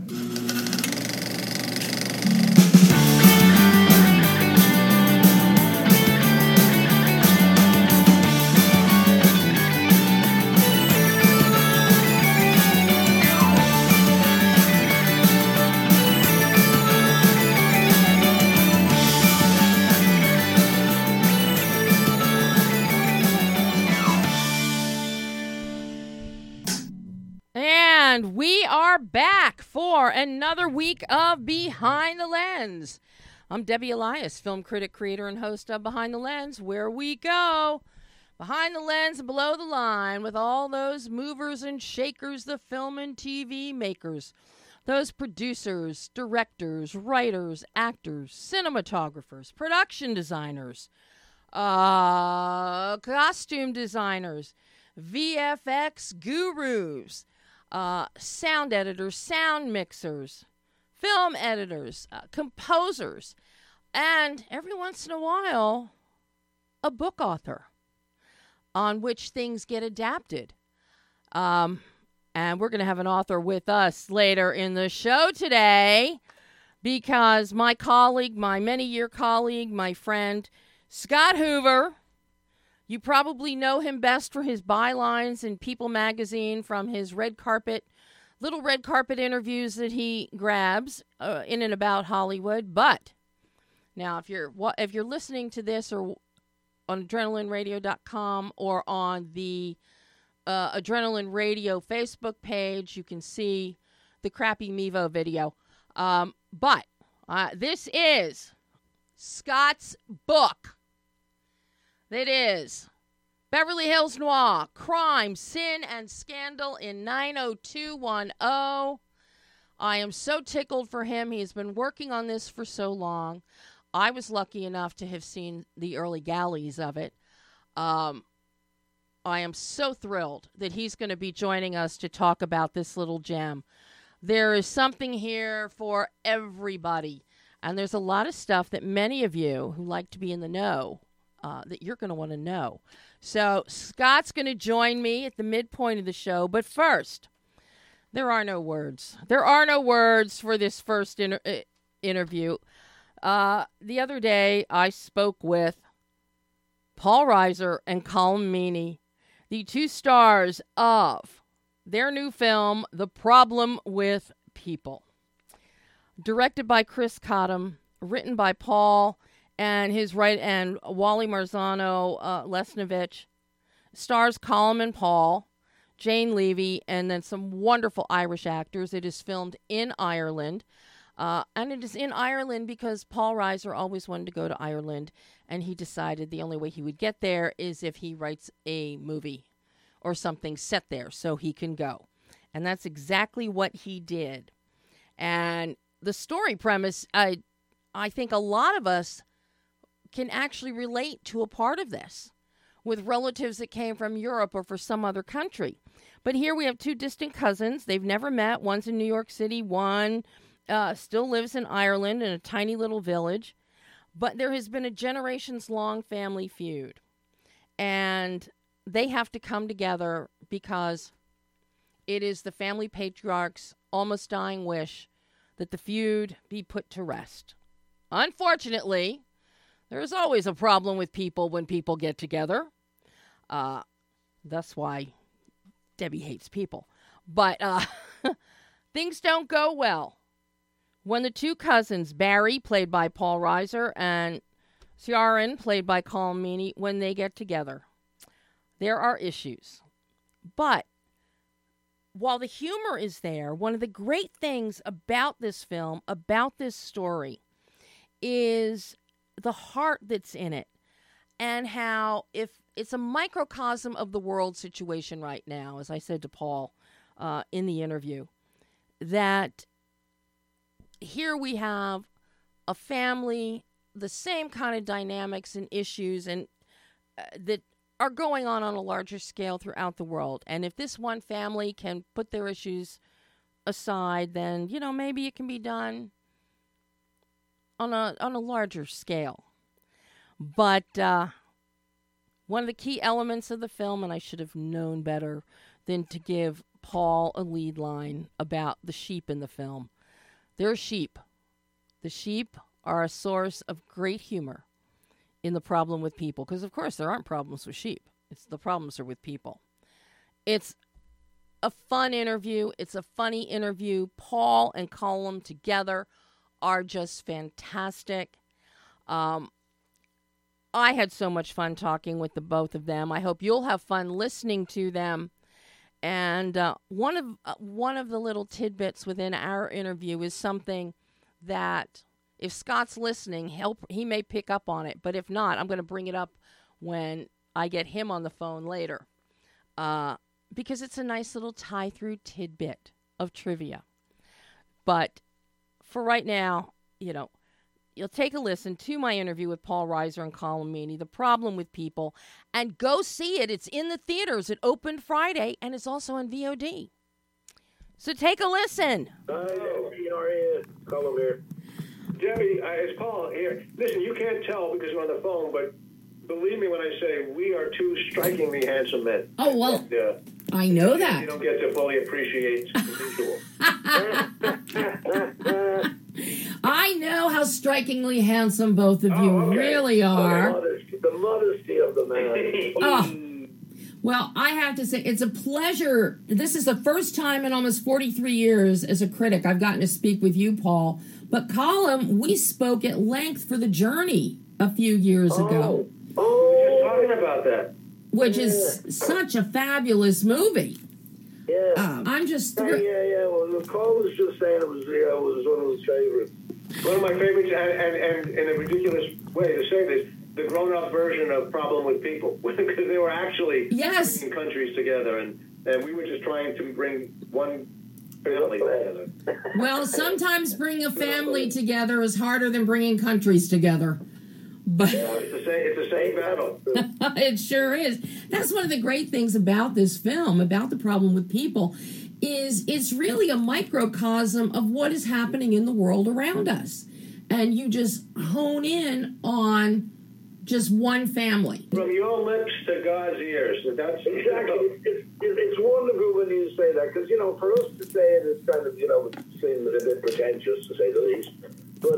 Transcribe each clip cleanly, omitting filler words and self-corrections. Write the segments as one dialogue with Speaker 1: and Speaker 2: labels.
Speaker 1: And we are back for another week of Behind the Lens. I'm Debbie Elias, film critic, creator, and host of Behind the Lens, where we go behind the lens and below the line with all those movers and shakers, the film and TV makers, those producers, directors, writers, actors, cinematographers, production designers, costume designers, VFX gurus, sound editors, sound mixers, film editors, composers, and every once in a while, a book author on which things get adapted. And we're going to have an author with us later in the show today because my colleague, my many-year colleague, my friend, Scott Hoover, you probably know him best for his bylines in People magazine from his little red carpet interviews that he grabs in and about Hollywood. But now, if you're listening to this or on AdrenalineRadio.com or on the Adrenaline Radio Facebook page, you can see the crappy Mevo video. But this is Scott's book. It is Beverly Hills Noir, Crime, Sin, and Scandal in 90210. I am so tickled for him. He has been working on this for so long. I was lucky enough to have seen the early galleys of it. I am so thrilled that he's going to be joining us to talk about this little gem. There is something here for everybody. And there's a lot of stuff that many of you who like to be in the know that you're going to want to know. So Scott's going to join me at the midpoint of the show. But first, there are no words. There are no words for this first interview. The other day, I spoke with Paul Reiser and Colm Meaney, the two stars of their new film, The Problem with People. Directed by Chris Cottam, written by Paul and Wally Marzano Lesnovich, stars Colm and Paul, Jane Levy, and then some wonderful Irish actors. It is filmed in Ireland, and it is in Ireland because Paul Reiser always wanted to go to Ireland, and he decided the only way he would get there is if he writes a movie or something set there so he can go. And that's exactly what he did. And the story premise, I think a lot of us can actually relate to a part of this with relatives that came from Europe or for some other country. But here we have two distant cousins. They've never met. One's in New York City. One still lives in Ireland in a tiny little village. But there has been a generations-long family feud. And they have to come together because it is the family patriarch's almost dying wish that the feud be put to rest. Unfortunately, there is always a problem with people when people get together. That's why Debbie hates people. But things don't go well when the two cousins, Barry, played by Paul Reiser, and Ciaran, played by Colm Meaney, when they get together. There are issues. But while the humor is there, one of the great things about this film, about this story, is the heart that's in it, and how if it's a microcosm of the world situation right now, as I said to Paul in the interview, that here we have a family, the same kind of dynamics and issues and that are going on a larger scale throughout the world. And if this one family can put their issues aside, then, maybe it can be done on a larger scale. But one of the key elements of the film, and I should have known better than to give Paul a lead line about the sheep in the film. They're sheep. The sheep are a source of great humor in the problem with people, because of course there aren't problems with sheep. It's the problems are with people. It's a fun interview. It's a funny interview. Paul and Colm together are just fantastic. I had so much fun talking with the both of them. I hope you'll have fun listening to them. And one of the little tidbits within our interview is something that if Scott's listening, he may pick up on it. But if not, I'm going to bring it up when I get him on the phone later. Because it's a nice little tie-through tidbit of trivia. But for right now, you'll take a listen to my interview with Paul Reiser and Colm Meaney, The Problem with People, and go see it. It's in the theaters. It opened Friday, and it's also on VOD. So take a listen.
Speaker 2: Hi, Debbie. Colm here. Debbie, it's Paul here. Listen, you can't tell because you're on the phone, but believe me when I say we are two strikingly handsome men.
Speaker 3: Oh, well, I know that.
Speaker 2: You don't get to fully appreciate the visual.
Speaker 3: I know how strikingly handsome both of you really are.
Speaker 2: The modesty of the man.
Speaker 3: Oh, well, I have to say, it's a pleasure. This is the first time in almost 43 years as a critic I've gotten to speak with you, Paul. But Colm, we spoke at length for The Journey a few years ago.
Speaker 2: Oh, we were just talking about that.
Speaker 3: Which is such a fabulous movie.
Speaker 2: Yeah.
Speaker 3: I'm just...
Speaker 2: Yeah. Well, Colm was just saying it was one of his favorites. One of my favorites, and in a ridiculous way to say this, the grown-up version of Problem with People, because they were actually bringing countries together, and we were just trying to bring one family together.
Speaker 3: Well, sometimes bringing a family together is harder than bringing countries together. But
Speaker 2: it's the same battle.
Speaker 3: It sure is. That's one of the great things about this film, about The Problem with People, is it's really a microcosm of what is happening in the world around us. And you just hone in on just one family.
Speaker 2: From your lips to God's ears. That's exactly. It's wonderful when you say that, because, for us to say it, it's kind of, it seems a bit pretentious, to say the least. But,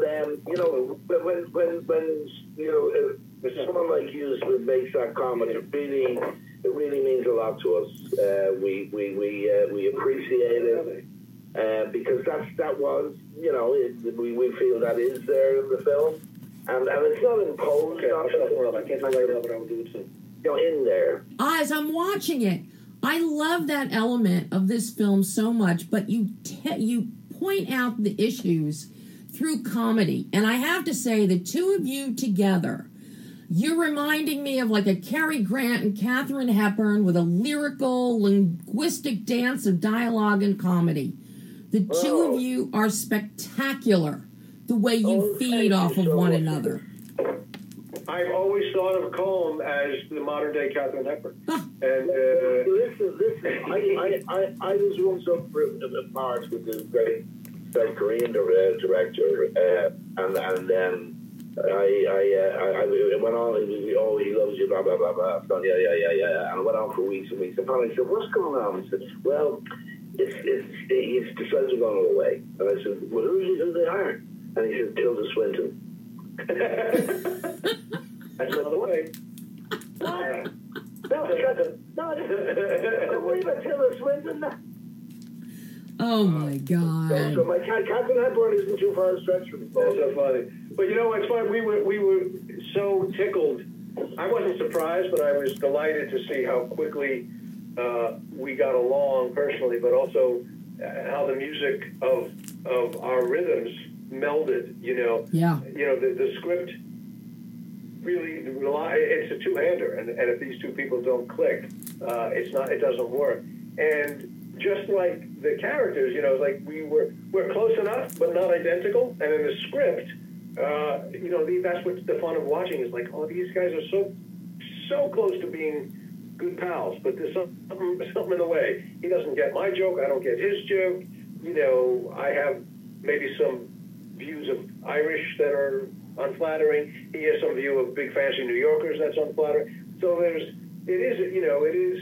Speaker 2: when someone like you makes that comment, it really means a lot to us. We appreciate it, because that was, we feel that is there in the film. And it's not imposed. Okay, I'll shut the world. I can't tell you what I will do it soon. In there.
Speaker 3: As I'm watching it, I love that element of this film so much, but you point out the issues through comedy. And I have to say, the two of you together, you're reminding me of like a Cary Grant and Katharine Hepburn with a lyrical, linguistic dance of dialogue and comedy. The two of you are spectacular, the way you feed off of one another.
Speaker 2: I've always thought of Colm as the modern-day Katharine Hepburn. And listen, I was once up for a part with this great South Korean director, and then I went on, and he loves you, blah, blah, blah, blah. So, yeah. And I went on for weeks and weeks. And finally I said, what's going on? He said, well, he's decided to go away. And I said, well, who they hire? And he said, Tilda Swinton. I said, away. What? No, don't worry about Tilda Swinton.
Speaker 3: Oh, my God.
Speaker 2: So my Katharine Hepburn isn't too far a stretch for me. That's so funny. But it's funny, we were so tickled. I wasn't surprised, but I was delighted to see how quickly we got along personally, but also how the music of our rhythms melded,
Speaker 3: Yeah.
Speaker 2: The script really, it's a two-hander, and if these two people don't click, it doesn't work. And just like the characters, like we're close enough, but not identical. And in the script, that's what the fun of watching is like, oh, these guys are so close to being good pals, but there's something in the way. He doesn't get my joke, I don't get his joke. I have maybe some views of Irish that are unflattering. He has some view of big fancy New Yorkers that's unflattering. So it is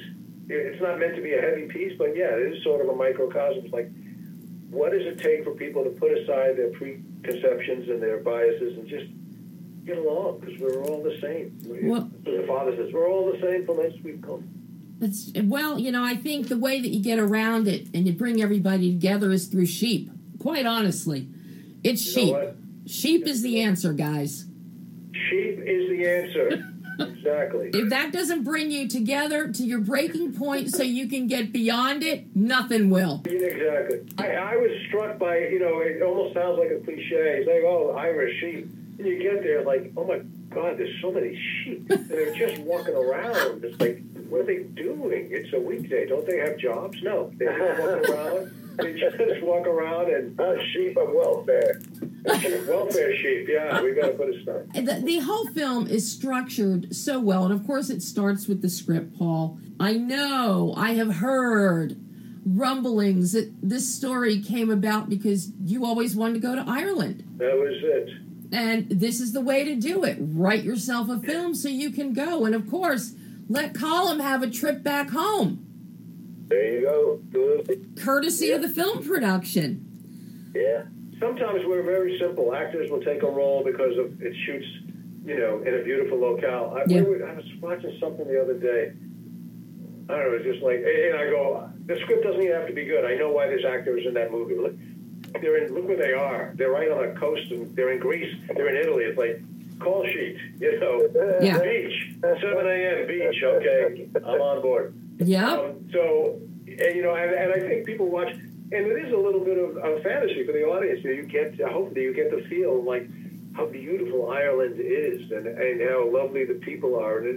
Speaker 2: it's not meant to be a heavy piece, but yeah, it is sort of a microcosm. It's like, what does it take for people to put aside their preconceptions and their biases and just get along? Because we're all the same.
Speaker 3: Well,
Speaker 2: the Father says, we're all the same from whence we've come.
Speaker 3: Well, I think the way that you get around it and you bring everybody together is through sheep. Quite honestly, it's sheep. Sheep is the answer, guys.
Speaker 2: Sheep is the answer. Exactly.
Speaker 3: If that doesn't bring you together to your breaking point so you can get beyond it, nothing will.
Speaker 2: Exactly. I was struck by, it almost sounds like a cliche. It's like, oh, Irish sheep. And you get there like, oh my God, there's so many sheep. And they're just walking around. It's like, what are they doing? It's a weekday. Don't they have jobs? No. They just walk around. They just walk around and sheep of welfare. Welfare sheep, yeah, we got to put a stop.
Speaker 3: The whole film is structured so well, and of course it starts with the script, Paul. I know, I have heard rumblings that this story came about because you always wanted to go to Ireland.
Speaker 2: That was it.
Speaker 3: And this is the way to do it. Write yourself a film so you can go, and of course, let Colm have a trip back home.
Speaker 2: There you go.
Speaker 3: Courtesy of the film production.
Speaker 2: Yeah. Sometimes we're very simple. Actors will take a role because of it shoots, in a beautiful locale. I was watching something the other day. I don't know, it's just like, and I go, the script doesn't even have to be good. I know why this actor is in that movie. Look where they are. They're right on a coast, and they're in Greece. They're in Italy. It's like, call sheet, beach, 7 a.m. beach. Okay, I'm on board.
Speaker 3: Yeah.
Speaker 2: And I think people watch. And it is a little bit of fantasy for the audience. Hopefully you get the feel like how beautiful Ireland is and how lovely the people are. And it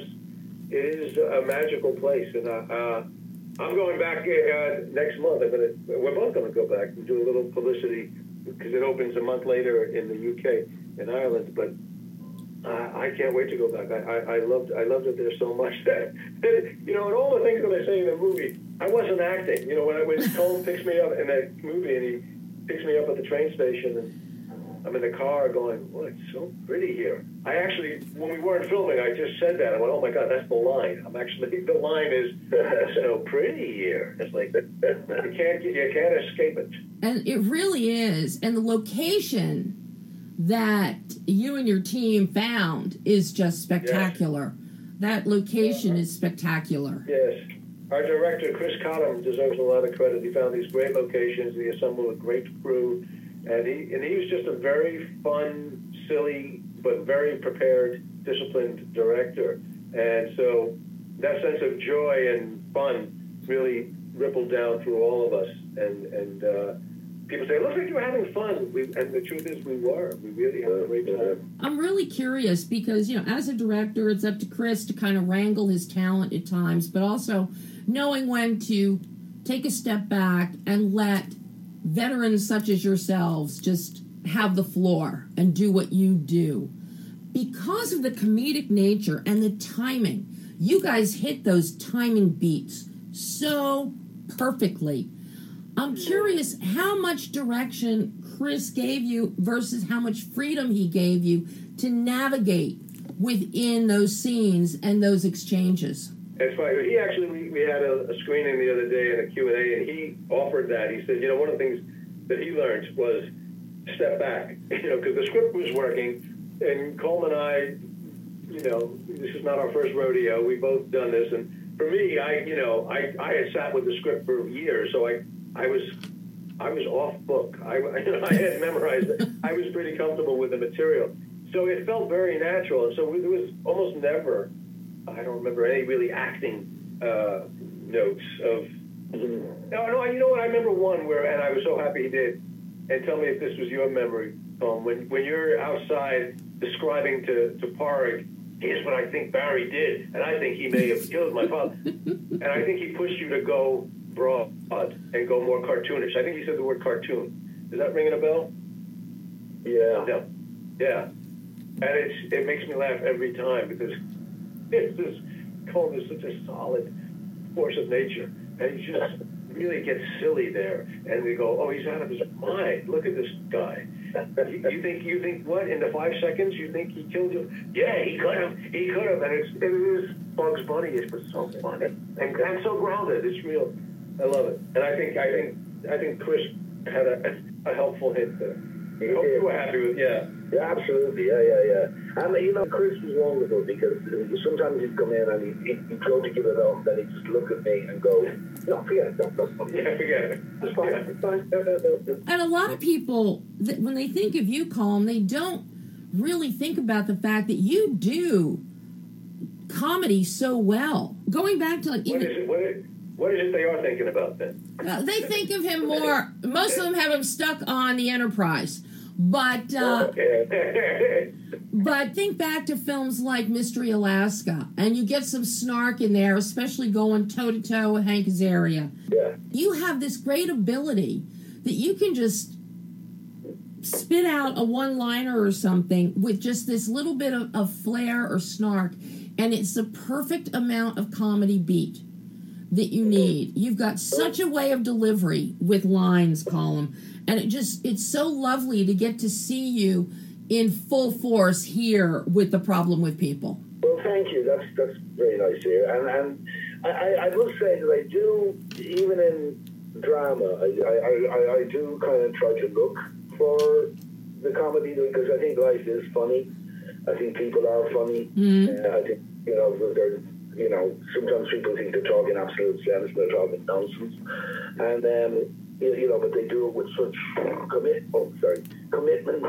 Speaker 2: is a magical place. And I'm going back next month. We're both going to go back and do a little publicity because it opens a month later in the UK, in Ireland. But I can't wait to go back. I loved it there so much that and all the things that I say in the movie, I wasn't acting. When Colm picks me up in that movie and he picks me up at the train station and I'm in the car going, "Oh, it's so pretty here." I actually, when we weren't filming, I just said that. I went, "Oh my God, that's the line." The line is, "It's so pretty here." It's like you can't escape it.
Speaker 3: And it really is. And the location that you and your team found is just spectacular. Yes. That location is spectacular.
Speaker 2: Yes. Our director, Chris Cottam, deserves a lot of credit. He found these great locations. He assembled a great crew. And he was just a very fun, silly, but very prepared, disciplined director. And so that sense of joy and fun really rippled down through all of us. And people say, "It looks like you were having fun." And the truth is, we were. We really had a great time.
Speaker 3: I'm really curious because, as a director, it's up to Chris to kind of wrangle his talent at times, but also knowing when to take a step back and let veterans such as yourselves just have the floor and do what you do. Because of the comedic nature and the timing, you guys hit those timing beats so perfectly. I'm curious how much direction Chris gave you versus how much freedom he gave you to navigate within those scenes and those exchanges.
Speaker 2: It's funny. He actually, we had a screening the other day and a Q&A, and he offered that. He said, one of the things that he learned was step back, because the script was working, and Colm and I, this is not our first rodeo. We've both done this, and for me, I had sat with the script for years, so I was off book. I had memorized it. I was pretty comfortable with the material, so it felt very natural. And so there was almost never, I don't remember any really acting notes of. No, you know what? I remember one where, and I was so happy he did. And tell me if this was your memory, when you're outside describing to Parg, here's what I think Barry did, and I think he may have killed my father, and I think he pushed you to go broad and go more cartoonish. I think he said the word cartoon. Is that ringing a bell?
Speaker 4: Yeah.
Speaker 2: No. Yeah. And it makes me laugh every time because Colm is such a solid force of nature, and he's just really gets silly there, and we go, oh, he's out of his mind. Look at this guy. You think what? In the 5 seconds, you think he killed you? Yeah, he could have, and it is Bugs Bunny. It's so funny and so grounded. It's real. I love it, and I think Chris had a helpful hint there. I hope you were happy with, yeah.
Speaker 4: Yeah, absolutely, yeah. And, Chris was wonderful because sometimes he'd come in and he'd go to give it up, then he'd just look at me and go, no, forget it. That's funny.
Speaker 2: Yeah, forget it.
Speaker 4: It's fine, it's fine. No.
Speaker 3: And a lot of people, when they think of you, Colm, they don't really think about the fact that you do comedy so well. Going back to like...
Speaker 2: What is it they are thinking about then?
Speaker 3: They think of him more... Most of them have him stuck on the Enterprise. But but think back to films like Mystery Alaska, and you get some snark in there, especially going toe-to-toe with Hank Azaria.
Speaker 4: Yeah.
Speaker 3: You have this great ability that you can just spit out a one-liner or something with just this little bit of flair or snark, and it's the perfect amount of comedy beat that you need. You've got such a way of delivery with lines, Colm. And it's so lovely to get to see you in full force here with The Problem with People.
Speaker 4: Well, thank you. That's very nice here. And I will say that I do, even in drama, I do kind of try to look for the comedy because I think life is funny. I think people are funny.
Speaker 3: Mm-hmm.
Speaker 4: I think, they're, sometimes people think they're talking absolute sense, they're talking nonsense. And, but they do it with such commitment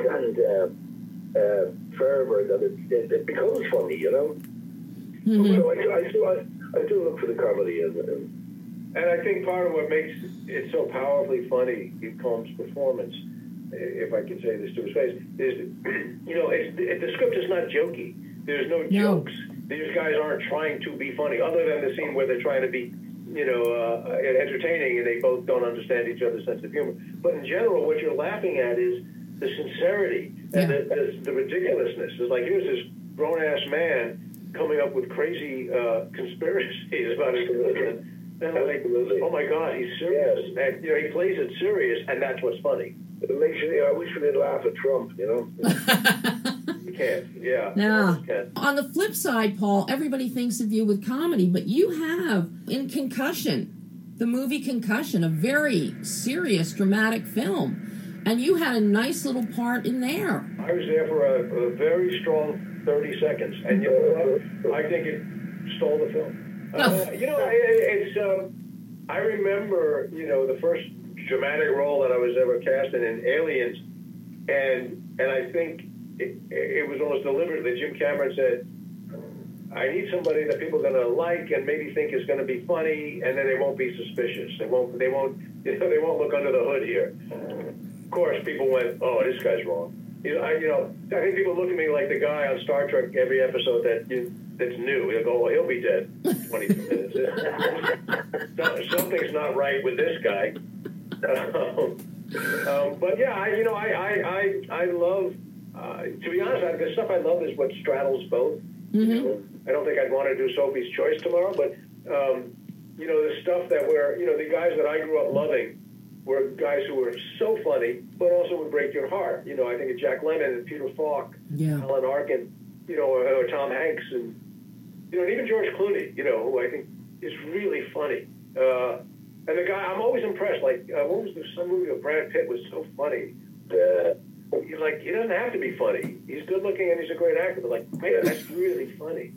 Speaker 4: and fervor that it becomes funny,
Speaker 3: Mm-hmm.
Speaker 4: So I do look for the comedy,
Speaker 2: and I think part of what makes it so powerfully funny in Colm's performance, if I can say this to his face, is the script is not jokey. There's no jokes. These guys aren't trying to be funny, other than the scene where they're trying to be entertaining, and they both don't understand each other's sense of humor. But in general, what you're laughing at is the sincerity and the ridiculousness. It's like, here's this grown-ass man coming up with crazy conspiracies about his religion. And I'm like, oh my God, he's serious.
Speaker 4: Yes.
Speaker 2: And, he plays it serious, and that's what's funny.
Speaker 4: It makes you, I wish we did laugh at Trump,
Speaker 2: You can't, yeah.
Speaker 3: No.
Speaker 2: You can't.
Speaker 3: On the flip side, Paul, everybody thinks of you with comedy, but you have, in Concussion, the movie Concussion, a very serious, dramatic film, and you had a nice little part in there.
Speaker 2: I was there for a very strong 30 seconds, and I think it stole the film. I remember, the first dramatic role that I was ever cast in Aliens, and I think it was almost deliberate that Jim Cameron said, I need somebody that people are going to like and maybe think is going to be funny, and then they won't be suspicious. They won't look under the hood here. Of course, people went, oh, this guy's wrong. I think people look at me like the guy on Star Trek every episode that's new. They'll go, well, he'll be dead in 20 minutes. Something's not right with this guy. But yeah, I love. To be honest, the stuff I love is what straddles both.
Speaker 3: Mm-hmm.
Speaker 2: I don't think I'd want to do Sophie's Choice tomorrow, but the stuff that the guys that I grew up loving were guys who were so funny, but also would break your heart. I think of Jack Lemmon and Peter Falk, Alan Arkin, or Tom Hanks, and even George Clooney, who I think is really funny. And the guy, I'm always impressed. Like, what was some movie where Brad Pitt was so funny? He doesn't have to be funny. He's good looking and he's a great actor. But man, that's really funny.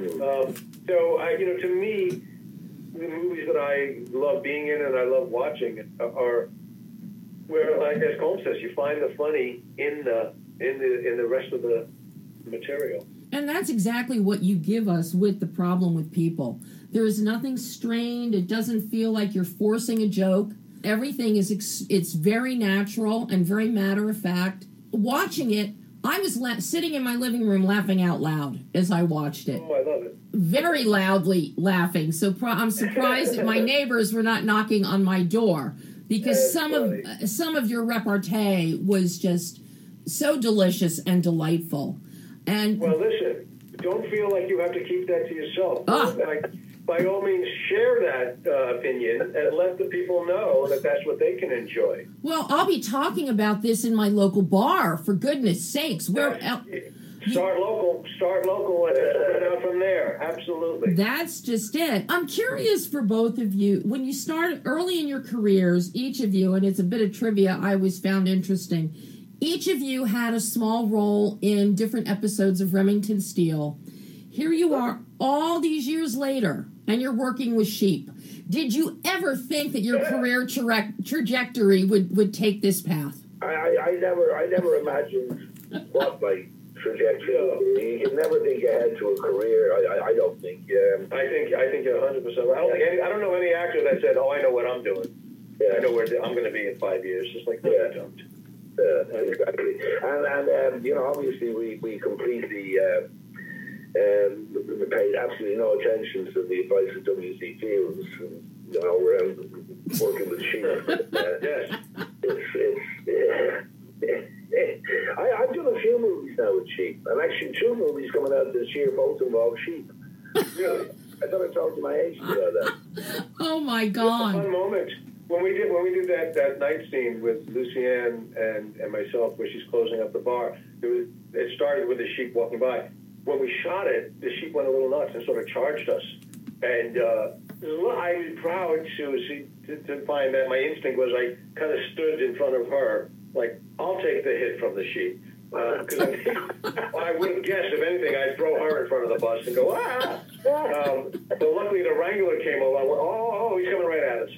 Speaker 2: To me, the movies that I love being in and I love watching are where, like as Colm says, you find the funny in the rest of the material.
Speaker 3: And that's exactly what you give us with The Problem with People. There is nothing strained. It doesn't feel like you're forcing a joke. Everything it's very natural and very matter of fact. Watching it, I was sitting in my living room laughing out loud as I watched it.
Speaker 2: Oh, I love it.
Speaker 3: Very loudly laughing. So I'm surprised that my neighbors were not knocking on my door, because some of your repartee was just so delicious and delightful. And
Speaker 2: well, listen, don't feel like you have to keep that to yourself. by all means share that opinion and let the people know that that's what they can enjoy.
Speaker 3: Well, I'll be talking about this in my local bar, for goodness sakes.
Speaker 2: Start local, and spread out from there. Absolutely.
Speaker 3: That's just it. I'm curious for both of you. When you started early in your careers, each of you, and it's a bit of trivia I always found interesting, each of you had a small role in different episodes of Remington Steele. Here you are all these years later, and you're working with sheep. Did you ever think that your career trajectory would take this path?
Speaker 4: I never imagined what my trajectory. You can never think ahead to a career. I don't think.
Speaker 2: I think you're 100%. I don't know any actor that said, "Oh, I know what I'm doing. I know where I'm going to be in 5 years." Just like I don't.
Speaker 4: Exactly. And obviously we completely paid absolutely no attention to the advice of W.C. Fields. We're working with sheep.
Speaker 2: Yes.
Speaker 4: I've done a few movies now with sheep, and actually 2 movies coming out this year both involve sheep. Really? I thought I talked to my agent about that.
Speaker 3: Oh my God!
Speaker 2: It was a fun moment when we did that night scene with Lucienne and myself, where she's closing up the bar. It started with the sheep walking by. When we shot it, the sheep went a little nuts and sort of charged us, and I was proud to find that my instinct was I kind of stood in front of her. Like, I'll take the hit from the sheep. Because I wouldn't guess, if anything, I'd throw her in front of the bus and go, ah! But luckily the Wrangler came over. I went, oh, he's coming right at us.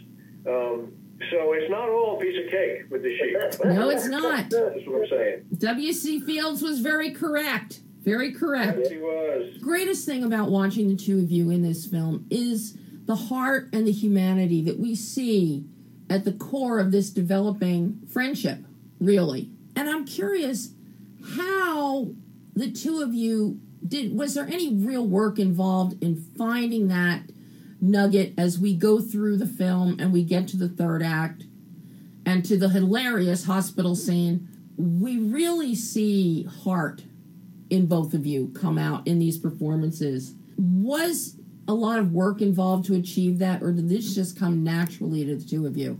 Speaker 2: So it's not all a piece of cake with the sheep.
Speaker 3: No, it's not.
Speaker 2: That's what I'm saying.
Speaker 3: W.C. Fields was very correct. Very correct.
Speaker 2: Yes, he was.
Speaker 3: The greatest thing about watching the two of you in this film is the heart and the humanity that we see at the core of this developing friendship. Really. And I'm curious how the two of you was there any real work involved in finding that nugget as we go through the film and we get to the third act and to the hilarious hospital scene? We really see heart in both of you come out in these performances. Was a lot of work involved to achieve that, or did this just come naturally to the two of you?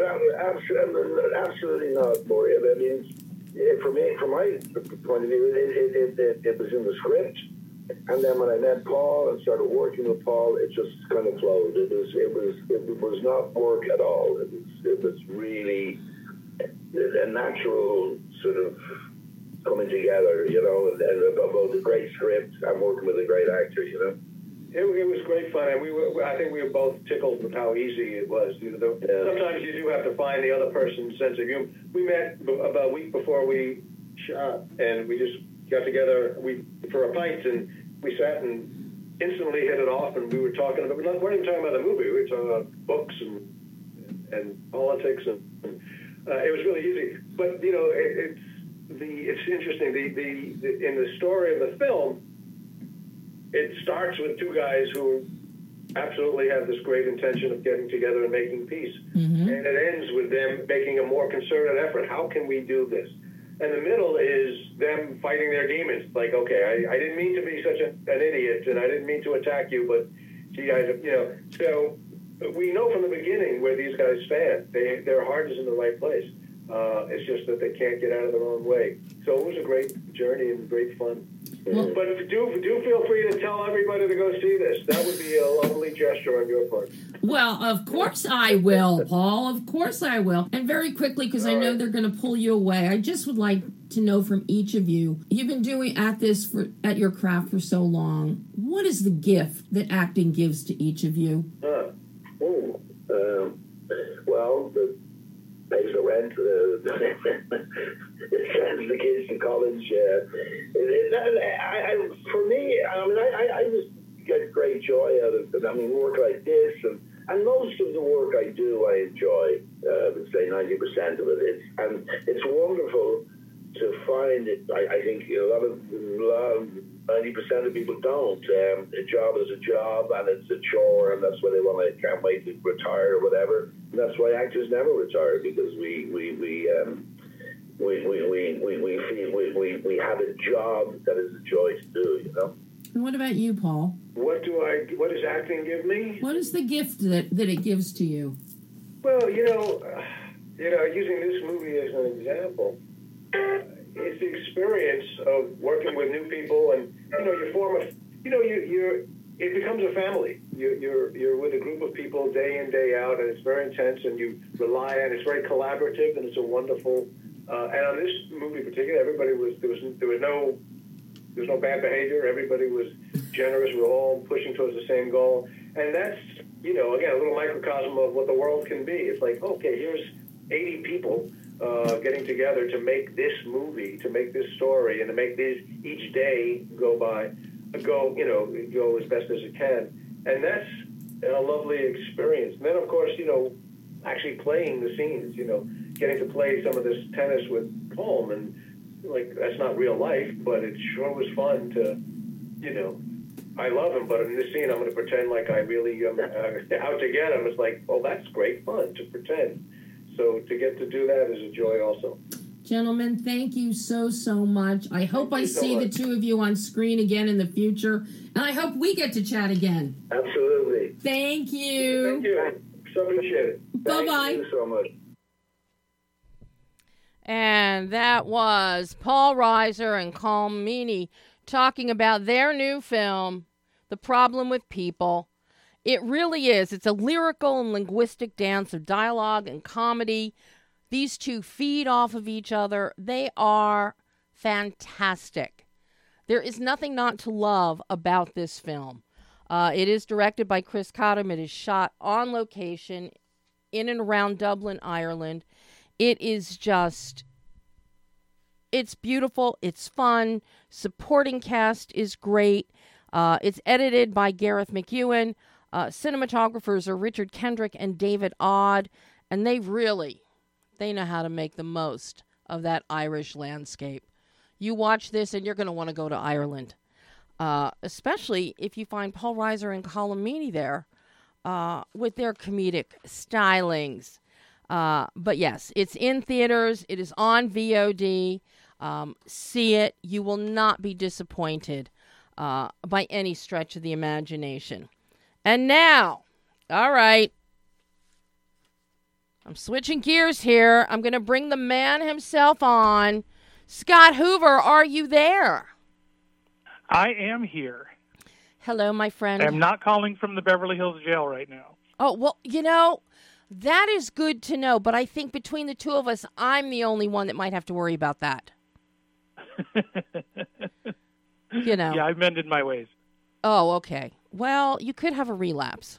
Speaker 4: Absolutely not, Maureen. I mean, from my point of view, it was in the script, and then when I met Paul and started working with Paul, it just kind of flowed. It was not work at all. It was really a natural sort of coming together, and both a great script and working with a great actor,
Speaker 2: It was great fun, and I think we were both tickled with how easy it was. Sometimes you do have to find the other person's sense of humor. We met about a week before we shot, and we just got together for a pint, and we sat and instantly hit it off, and we were talking about, we weren't even talking about the movie, we were talking about books and politics, and it was really easy. But, it's interesting. In the story of the film, it starts with two guys who absolutely have this great intention of getting together and making peace. Mm-hmm. And it ends with them making a more concerted effort. How can we do this? And the middle is them fighting their demons. Like, okay, I didn't mean to be such an idiot, and I didn't mean to attack you, but gee, So we know from the beginning where these guys stand. Their heart is in the right place. It's just that they can't get out of their own way. So it was a great journey and great fun. Well, but do feel free to tell everybody to go see this. That would be a lovely gesture on your part.
Speaker 3: Well, of course I will, Paul. Of course I will. And very quickly, because I know they're going to pull you away, I just would like to know from each of you, you've been doing at your craft for so long. What is the gift that acting gives to each of you?
Speaker 4: Well, pays the rent, it sends the kids to college. For me, I just get great joy out of it. I mean, work like this, and most of the work I do, I enjoy. I would say 90% of it. It's wonderful to find it. I think a lot of 90% of people don't. A job is a job, and it's a chore, and that's why they can't wait to retire or whatever. And that's why actors never retire, because we have a job that is a joy to do.
Speaker 3: And what about you, Paul?
Speaker 2: What does acting give me?
Speaker 3: What is the gift that it gives to you?
Speaker 2: Well, using this movie as an example, it's the experience of working with new people, and you form a, it becomes a family. You're with a group of people day in, day out, and it's very intense, and you rely on. It's very collaborative, and it's a wonderful. And on this movie in particular, everybody there was no bad behavior. Everybody was generous. We're all pushing towards the same goal, and that's again a little microcosm of what the world can be. It's like, okay, here's 80 people getting together to make this movie, to make this story, and to make these each day go as best as it can. And that's a lovely experience. And then, of course, actually playing the scenes, getting to play some of this tennis with Colm, and that's not real life, but it sure was fun to, I love him, but in this scene, I'm going to pretend like I really am out to get him. It's like, well, that's great fun to pretend. So to get to do that is a joy also.
Speaker 3: Gentlemen, thank you so much. I hope I see the two of you on screen again in the future, and I hope we get to chat again.
Speaker 4: Absolutely.
Speaker 3: Thank you.
Speaker 2: Thank you. So appreciate it.
Speaker 3: Bye-bye.
Speaker 4: Thank you so much.
Speaker 1: And that was Paul Reiser and Colm Meaney talking about their new film, The Problem with People. It really is. It's a lyrical and linguistic dance of dialogue and comedy. These two feed off of each other. They are fantastic. There is nothing not to love about this film. It is directed by Chris Cottam. It is shot on location in and around Dublin, Ireland. It is just, it's beautiful. It's fun. Supporting cast is great. It's edited by Gareth McEwen. Cinematographers are Richard Kendrick and David Odd. And they know how to make the most of that Irish landscape. You watch this and you're going to want to go to Ireland. Especially if you find Paul Reiser and Colm Meaney there with their comedic stylings. But yes, it's in theaters. It is on VOD. See it. You will not be disappointed by any stretch of the imagination. And now, all right, I'm switching gears here. I'm going to bring the man himself on. Scott Hoover, are you there?
Speaker 5: I am here.
Speaker 1: Hello, my friend.
Speaker 5: I'm not calling from the Beverly Hills jail right now.
Speaker 1: Oh, well, that is good to know, but I think between the two of us, I'm the only one that might have to worry about that.
Speaker 5: Yeah, I've mended my ways.
Speaker 1: Oh, okay. Well, you could have a relapse.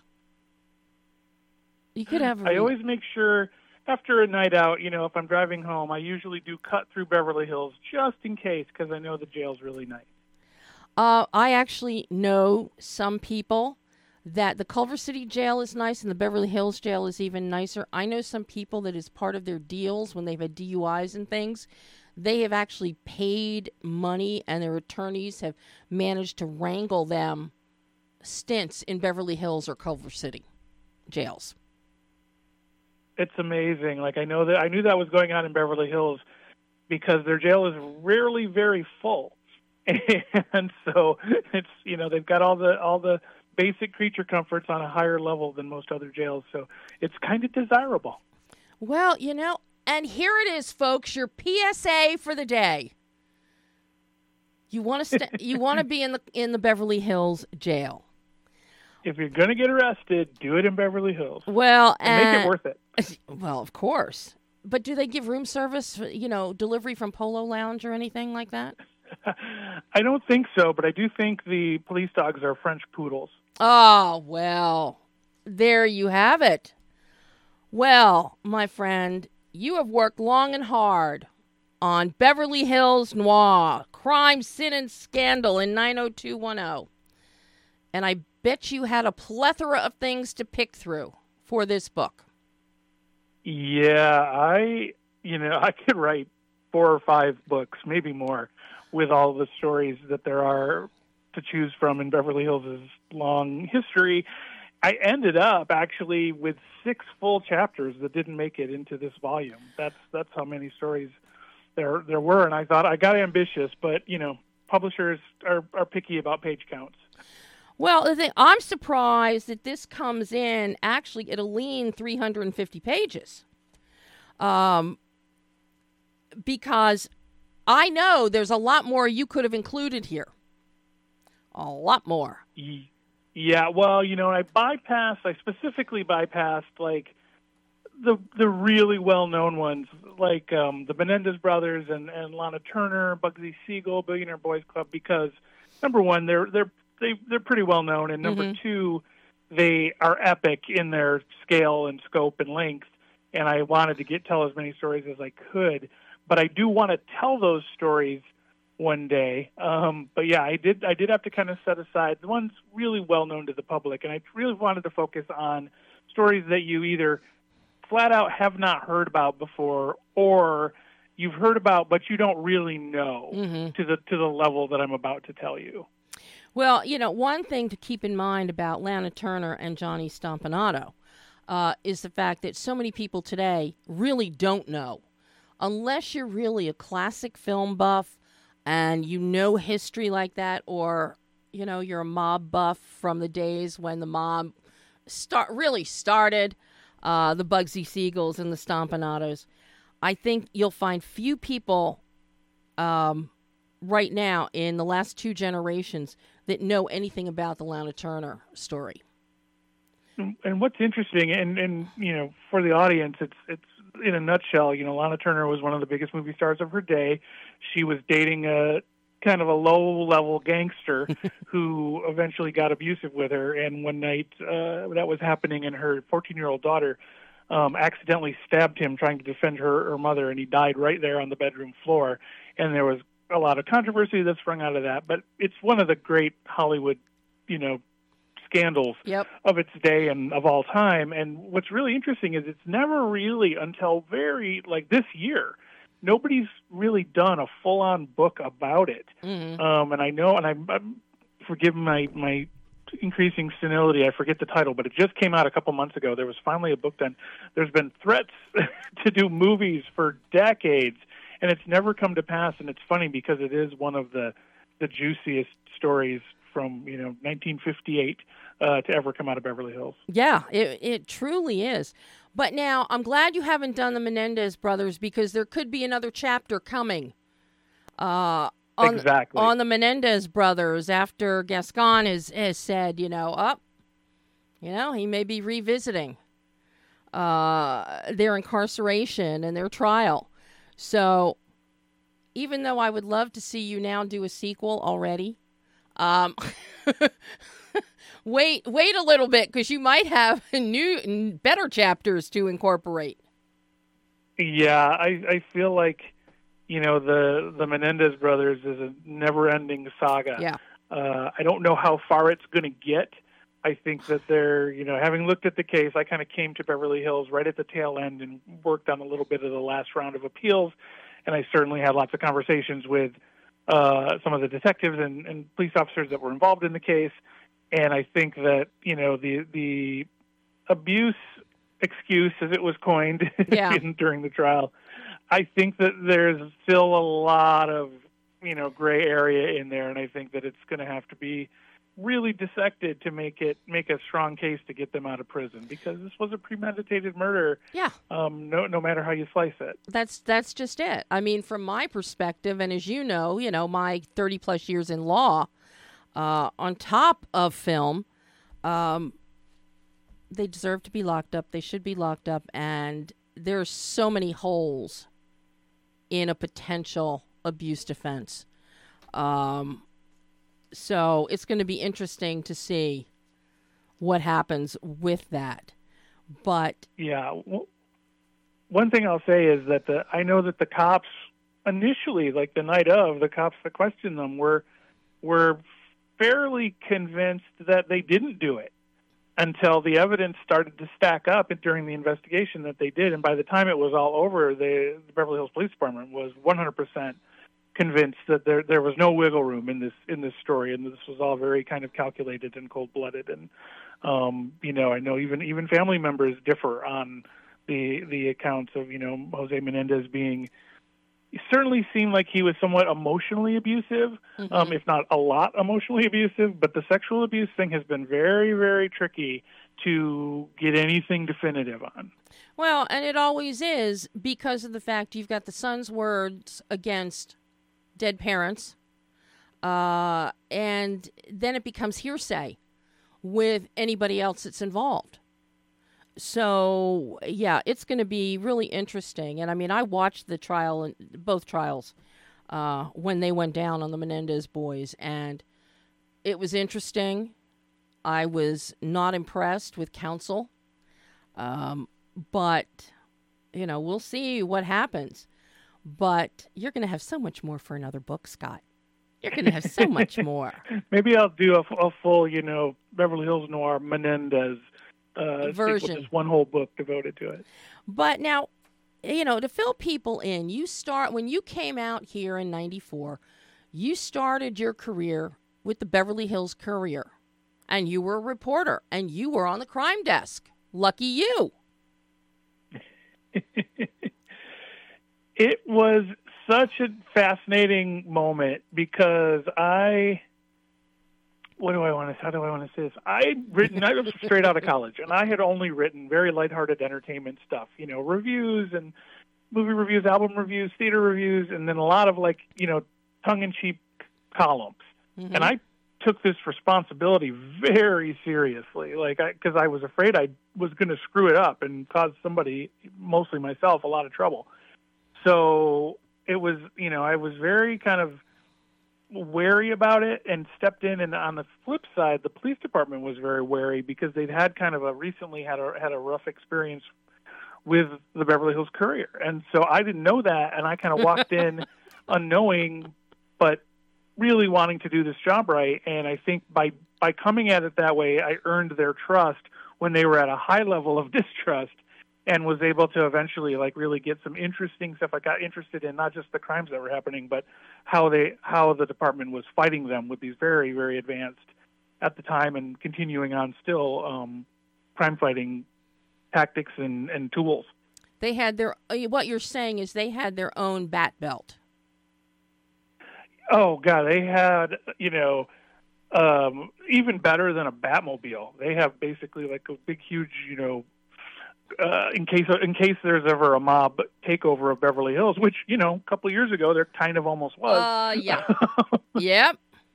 Speaker 1: I always make
Speaker 5: sure after a night out, if I'm driving home, I usually do cut through Beverly Hills just in case, because I know the jail's really nice.
Speaker 1: I actually know some people that the Culver City jail is nice and the Beverly Hills jail is even nicer. I know some people that is part of their deals when they've had DUIs and things. They have actually paid money and their attorneys have managed to wrangle them stints in Beverly Hills or Culver City jails.
Speaker 5: It's amazing. I knew that was going on in Beverly Hills because their jail is rarely very full. And so it's, they've got all the basic creature comforts on a higher level than most other jails. So it's kind of desirable.
Speaker 1: Well, and here it is, folks, your PSA for the day. You want to be in the Beverly Hills jail.
Speaker 5: If you're going to get arrested, do it in Beverly Hills.
Speaker 1: Well,
Speaker 5: and make it worth it.
Speaker 1: Well, of course. But do they give room service, delivery from Polo Lounge or anything like that?
Speaker 5: I don't think so, but I do think the police dogs are French poodles.
Speaker 1: Oh, well, there you have it. Well, my friend, you have worked long and hard on Beverly Hills Noir, Crime, Sin, and Scandal in 90210. And I bet you had a plethora of things to pick through for this book.
Speaker 5: Yeah, I could write 4 or 5 books, maybe more, with all the stories that there are to choose from in Beverly Hills' long history. I ended up actually with 6 full chapters that didn't make it into this volume. That's how many stories there were, and I thought I got ambitious, but publishers are picky about page counts.
Speaker 1: Well, the thing, I'm surprised that this comes in actually at a lean 350 pages. Because I know there's a lot more you could have included here. A lot more.
Speaker 5: Yeah, well, I specifically bypassed, like, the really well-known ones, like the Menendez brothers and Lana Turner, Bugsy Siegel, Billionaire Boys Club, because, number one, they're pretty well-known, and number two, they are epic in their scale and scope and length, and I wanted to tell as many stories as I could. But I do want to tell those stories one day. But yeah, I did have to kind of set aside the ones really well known to the public, and I really wanted to focus on stories that you either flat out have not heard about before, or you've heard about but you don't really know to the level that I'm about to tell you.
Speaker 1: Well, one thing to keep in mind about Lana Turner and Johnny Stompanato is the fact that so many people today really don't know. Unless you're really a classic film buff and you know history like that, or, you're a mob buff from the days when the mob really started, the Bugsy Siegels and the Stompanatos, I think you'll find few people right now in the last two generations that know anything about the Lana Turner story.
Speaker 5: And what's interesting, and for the audience, it's in a nutshell, Lana Turner was one of the biggest movie stars of her day. She was dating a kind of a low-level gangster who eventually got abusive with her, and one night that was happening, and her 14-year-old daughter accidentally stabbed him trying to defend her mother, and he died right there on the bedroom floor. And there was a lot of controversy that sprung out of that, but it's one of the great Hollywood, scandals of its day and of all time. And what's really interesting is it's never really until this year, nobody's really done a full-on book about it. And I know, and I'm forgive my increasing senility, I forget the title, but it just came out a couple months ago. There was finally a book done. There's been threats to do movies for decades, and it's never come to pass. And it's funny because it is one of the juiciest stories from 1958 to ever come out of Beverly Hills.
Speaker 1: Yeah, it truly is. But now I'm glad you haven't done the Menendez brothers, because there could be another chapter coming.
Speaker 5: Exactly.
Speaker 1: On the Menendez brothers after Gascon has said, he may be revisiting their incarceration and their trial. So even though I would love to see you now do a sequel already, wait a little bit, because you might have new, better chapters to incorporate.
Speaker 5: Yeah, I feel like, the Menendez brothers is a never-ending saga.
Speaker 1: Yeah.
Speaker 5: I don't know how far it's going to get. I think that they're, having looked at the case, I kind of came to Beverly Hills right at the tail end and worked on a little bit of the last round of appeals, and I certainly had lots of conversations with some of the detectives and police officers that were involved in the case. And I think that, the abuse excuse, as it was coined during the trial, I think that there's still a lot of, gray area in there. And I think that it's going to have to be really dissected to make a strong case to get them out of prison, because this was a premeditated murder.
Speaker 1: Yeah.
Speaker 5: No matter how you slice it.
Speaker 1: That's just it. I mean, from my perspective, and as you know, my 30 plus years in law, on top of film, they deserve to be locked up. They should be locked up. And there's so many holes in a potential abuse defense. So it's going to be interesting to see what happens with that. But
Speaker 5: yeah, one thing I'll say is that I know that the cops initially, like the night of, the cops that questioned them were fairly convinced that they didn't do it until the evidence started to stack up during the investigation that they did. And by the time it was all over, the Beverly Hills Police Department was 100% convinced that there was no wiggle room in this story, and this was all very kind of calculated and cold-blooded. And I know even family members differ on the accounts of Jose Menendez being certainly seemed like he was somewhat emotionally abusive, if not a lot emotionally abusive. But the sexual abuse thing has been very, very tricky to get anything definitive on.
Speaker 1: Well, and it always is because of the fact you've got the son's words against dead parents, and then it becomes hearsay with anybody else that's involved. So, yeah, it's going to be really interesting. And, I mean, I watched the trial, both trials, when they went down on the Menendez boys, and it was interesting. I was not impressed with counsel, but, you know, we'll see what happens. But you're going to have so much more for another book, Scott. You're going to have so much more.
Speaker 5: Maybe I'll do a full, Beverly Hills Noir Menendez
Speaker 1: version.
Speaker 5: Just one whole book devoted to it.
Speaker 1: But now, to fill people in, when you came out here in 94, you started your career with the Beverly Hills Courier, and you were a reporter, and you were on the crime desk. Lucky you.
Speaker 5: It was such a fascinating moment because how do I want to say this? I was straight out of college, and I had only written very lighthearted entertainment stuff, reviews and movie reviews, album reviews, theater reviews, and then a lot of tongue-in-cheek columns. Mm-hmm. And I took this responsibility very seriously, because I was afraid I was going to screw it up and cause somebody, mostly myself, a lot of trouble. So it was, I was very kind of wary about it and stepped in. And on the flip side, the police department was very wary because they'd had recently had a rough experience with the Beverly Hills Courier. And so I didn't know that. And I kind of walked in unknowing, but really wanting to do this job right. And I think by coming at it that way, I earned their trust when they were at a high level of distrust, and was able to eventually really get some interesting stuff. I got interested in not just the crimes that were happening, but how the department was fighting them with these very, very advanced, at the time and continuing on still, crime fighting tactics and tools.
Speaker 1: They had what you're saying is they had their own bat belt.
Speaker 5: Oh God, they had, even better than a Batmobile. They have basically a big, huge, in case there's ever a mob takeover of Beverly Hills, which, a couple of years ago there kind of almost was.
Speaker 1: Yeah. Yep.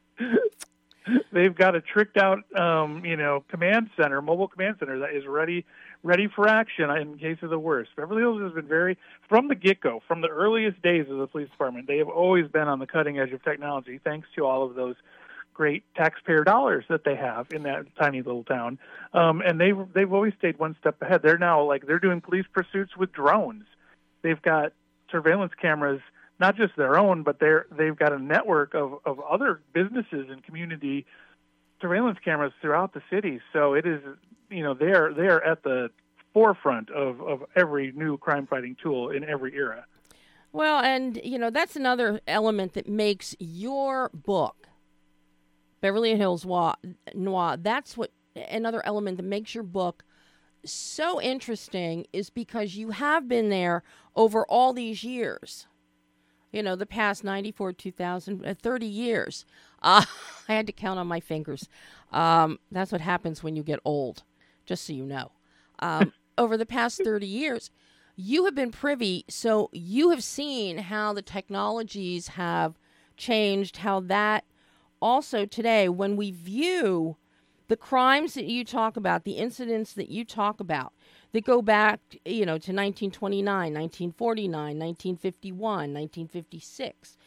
Speaker 5: They've got a tricked out, command center, mobile command center that is ready for action in case of the worst. Beverly Hills has been from the get-go, from the earliest days of the police department, they have always been on the cutting edge of technology, thanks to all of those great taxpayer dollars that they have in that tiny little town. And they've always stayed one step ahead. They're now they're doing police pursuits with drones. They've got surveillance cameras, not just their own, but they've got a network of other businesses and community surveillance cameras throughout the city. So it is, they're at the forefront of every new crime fighting tool in every era.
Speaker 1: Well, and that's another element that makes your book, Beverly Hills Noir, that's what another element that makes your book so interesting, is because you have been there over all these years. The past 94, 2000, 30 years. I had to count on my fingers. That's what happens when you get old, just so you know. Over the past 30 years, you have been privy, so you have seen how the technologies have changed, how that also today, when we view the crimes that you talk about, the incidents that you talk about, that go back, to 1929, 1949, 1951, 1956,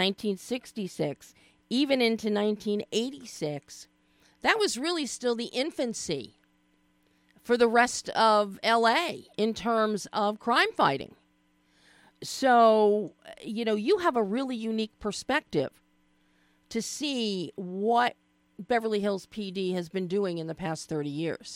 Speaker 1: 1966, even into 1986, that was really still the infancy for the rest of L.A. in terms of crime fighting. So, you have a really unique perspective to see what Beverly Hills PD has been doing in the past 30 years.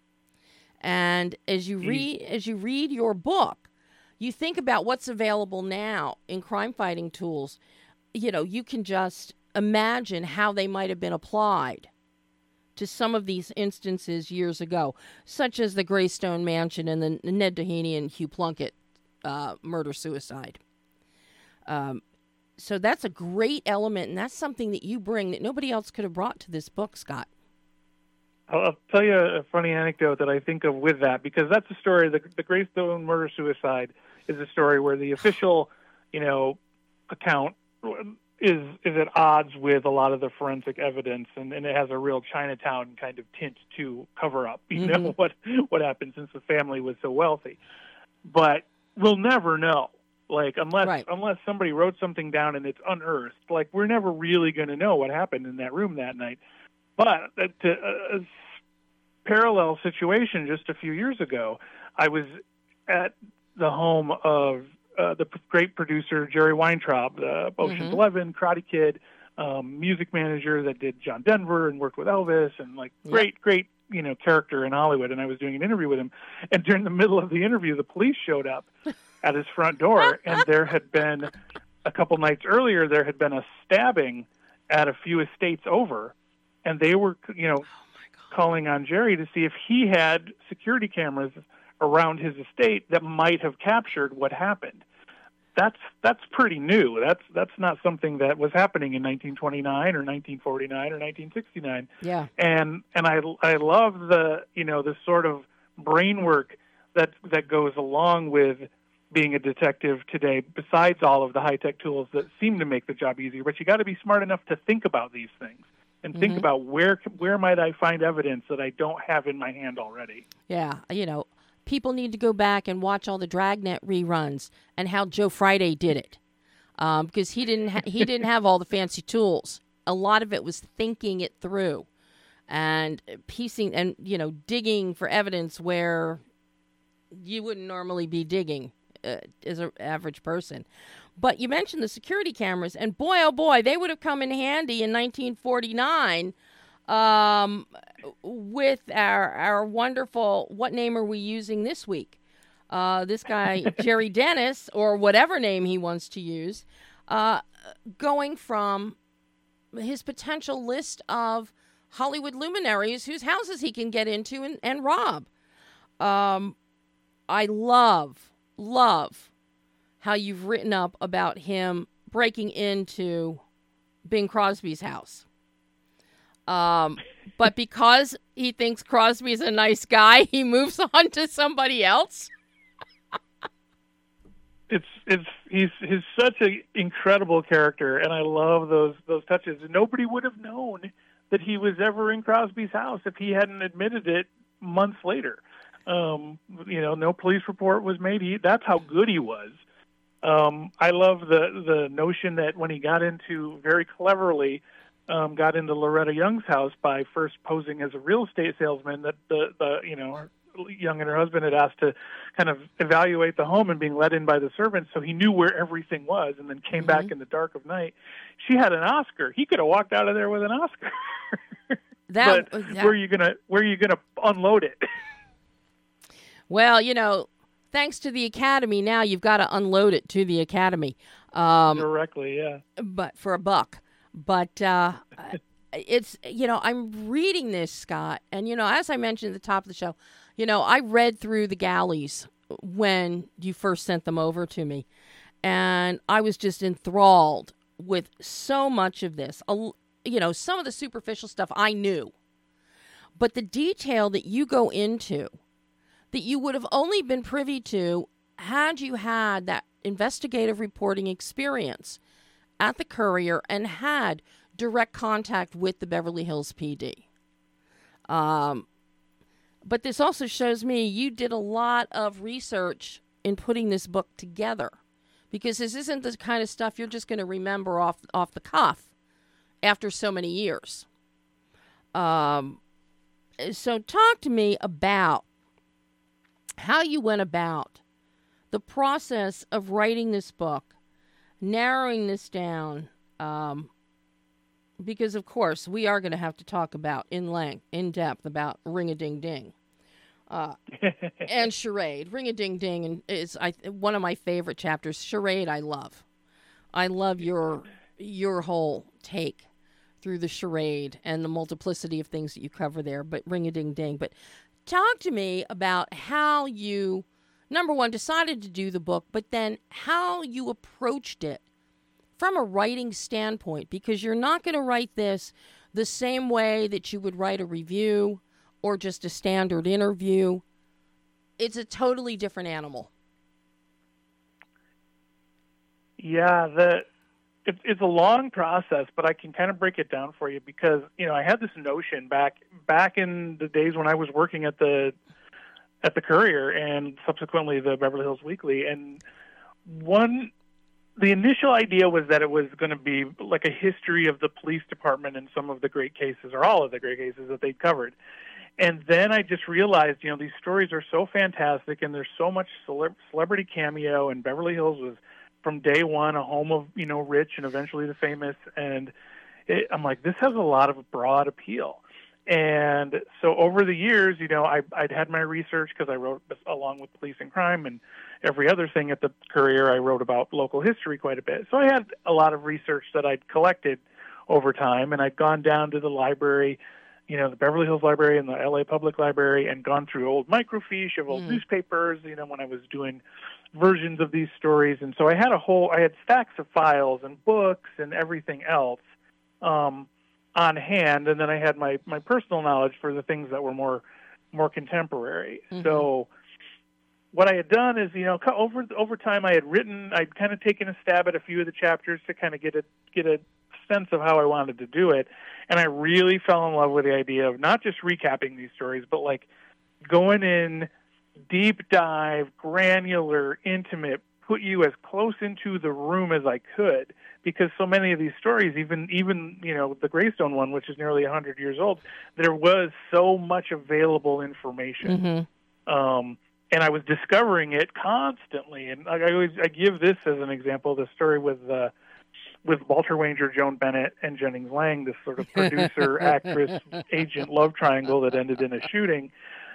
Speaker 1: And as you read your book, you think about what's available now in crime fighting tools. You can just imagine how they might have been applied to some of these instances years ago, such as the Greystone Mansion and the Ned Doheny and Hugh Plunkett murder-suicide. So that's a great element, and that's something that you bring that nobody else could have brought to this book, Scott.
Speaker 5: I'll tell you a funny anecdote that I think of with that, because that's a story, the Greystone murder-suicide is a story where the official, account is at odds with a lot of the forensic evidence, and it has a real Chinatown kind of tint to cover up, what happened since the family was so wealthy. But we'll never know. Unless somebody wrote something down and it's unearthed, we're never really going to know what happened in that room that night. But a parallel situation just a few years ago, I was at the home of the great producer Jerry Weintraub, Ocean's 11, Karate Kid, music manager that did John Denver and worked with Elvis, and great character in Hollywood. And I was doing an interview with him, and during the middle of the interview, the police showed up at his front door, and there had been a couple nights earlier there had been a stabbing at a few estates over, and they were calling on Jerry to see if he had security cameras around his estate that might have captured what happened. That's pretty new. That's not something that was happening in 1929 or 1949 or 1969.
Speaker 1: Yeah.
Speaker 5: And I love the the sort of brain work that goes along with being a detective today, besides all of the high-tech tools that seem to make the job easier. But you got to be smart enough to think about these things and think about where might I find evidence that I don't have in my hand already.
Speaker 1: Yeah, people need to go back and watch all the Dragnet reruns and how Joe Friday did it, because he didn't have all the fancy tools. A lot of it was thinking it through and piecing and digging for evidence where you wouldn't normally be digging as an average person. But you mentioned the security cameras, and boy, oh boy, they would have come in handy in 1949 with our wonderful, what name are we using this week? This guy, Jerry Dennis, or whatever name he wants to use, going from his potential list of Hollywood luminaries whose houses he can get into and rob. I love how you've written up about him breaking into Bing Crosby's house. But because he thinks Crosby's a nice guy, he moves on to somebody else.
Speaker 5: He's such an incredible character, and I love those touches. Nobody would have known that he was ever in Crosby's house if he hadn't admitted it months later. No police report was made. That's how good he was. I love the notion that when he got into very cleverly got into Loretta Young's house by first posing as a real estate salesman, that Young and her husband had asked to kind of evaluate the home and being let in by the servants, so he knew where everything was, and then came back in the dark of night. She had an Oscar. He could have walked out of there with an Oscar. But where are you gonna unload it?
Speaker 1: Well, thanks to the Academy, now you've got to unload it to the Academy.
Speaker 5: Directly, yeah.
Speaker 1: But for $1. But it's, I'm reading this, Scott, and, as I mentioned at the top of the show, I read through the galleys when you first sent them over to me, and I was just enthralled with so much of this. Some of the superficial stuff I knew, but the detail that you go into that you would have only been privy to had you had that investigative reporting experience at the Courier and had direct contact with the Beverly Hills PD. But this also shows me you did a lot of research in putting this book together, because this isn't the kind of stuff you're just going to remember off the cuff after so many years. So talk to me about how you went about the process of writing this book, narrowing this down, because, of course, we are going to have to talk about in depth about Ring-a-Ding-Ding and Charade. Ring-a-Ding-Ding is one of my favorite chapters. Charade I love. I love your whole take through the charade and the multiplicity of things that you cover there, but Ring-a-Ding-Ding. But talk to me about how you, number one, decided to do the book, but then how you approached it from a writing standpoint, because you're not going to write this the same way that you would write a review or just a standard interview. It's a totally different animal.
Speaker 5: Yeah, it's a long process, but I can kind of break it down for you because, I had this notion back in the days when I was working at the Courier and subsequently the Beverly Hills Weekly. And the initial idea was that it was going to be like a history of the police department and some of the great cases, or all of the great cases that they'd covered. And then I just realized, these stories are so fantastic and there's so much celebrity cameo, and Beverly Hills was from day one a home of, rich and eventually the famous. And I'm like, this has a lot of broad appeal. And so over the years, I'd had my research because I wrote along with Police and Crime and every other thing at the Courier. I wrote about local history quite a bit. So I had a lot of research that I'd collected over time, and I'd gone down to the library, the Beverly Hills Library and the LA Public Library, and gone through old microfiche of old newspapers, when I was doing versions of these stories. And so I had stacks of files and books and everything else on hand, and then I had my personal knowledge for the things that were more contemporary. So what I had done is, over time I'd kind of taken a stab at a few of the chapters to kind of get a sense of how I wanted to do it. And I really fell in love with the idea of not just recapping these stories, but like going in deep dive, granular, intimate, put you as close into the room as I could, because so many of these stories, even the Greystone one, which is nearly 100 years old, there was so much available information. And I was discovering it constantly. And I give this as an example, the story with Walter Wanger, Joan Bennett, and Jennings Lang, this sort of producer, actress, agent love triangle that ended in a shooting.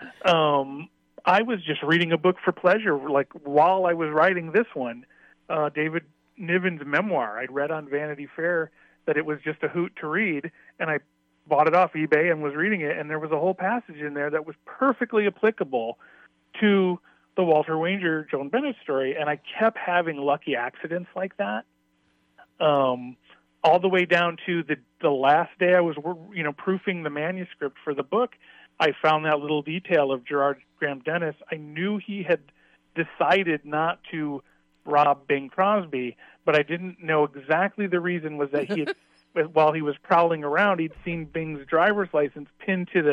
Speaker 5: I was just reading a book for pleasure, like while I was writing this one, David Niven's memoir. I'd read on Vanity Fair that it was just a hoot to read, and I bought it off eBay and was reading it, and there was a whole passage in there that was perfectly applicable to the Walter Wanger, Joan Bennett story, and I kept having lucky accidents like that. All the way down to the last day I was, proofing the manuscript for the book, I found that little detail of Gerard Graham Dennis. I knew he had decided not to rob Bing Crosby, but I didn't know exactly the reason. Was that he had, while he was prowling around, he'd seen Bing's driver's license pinned to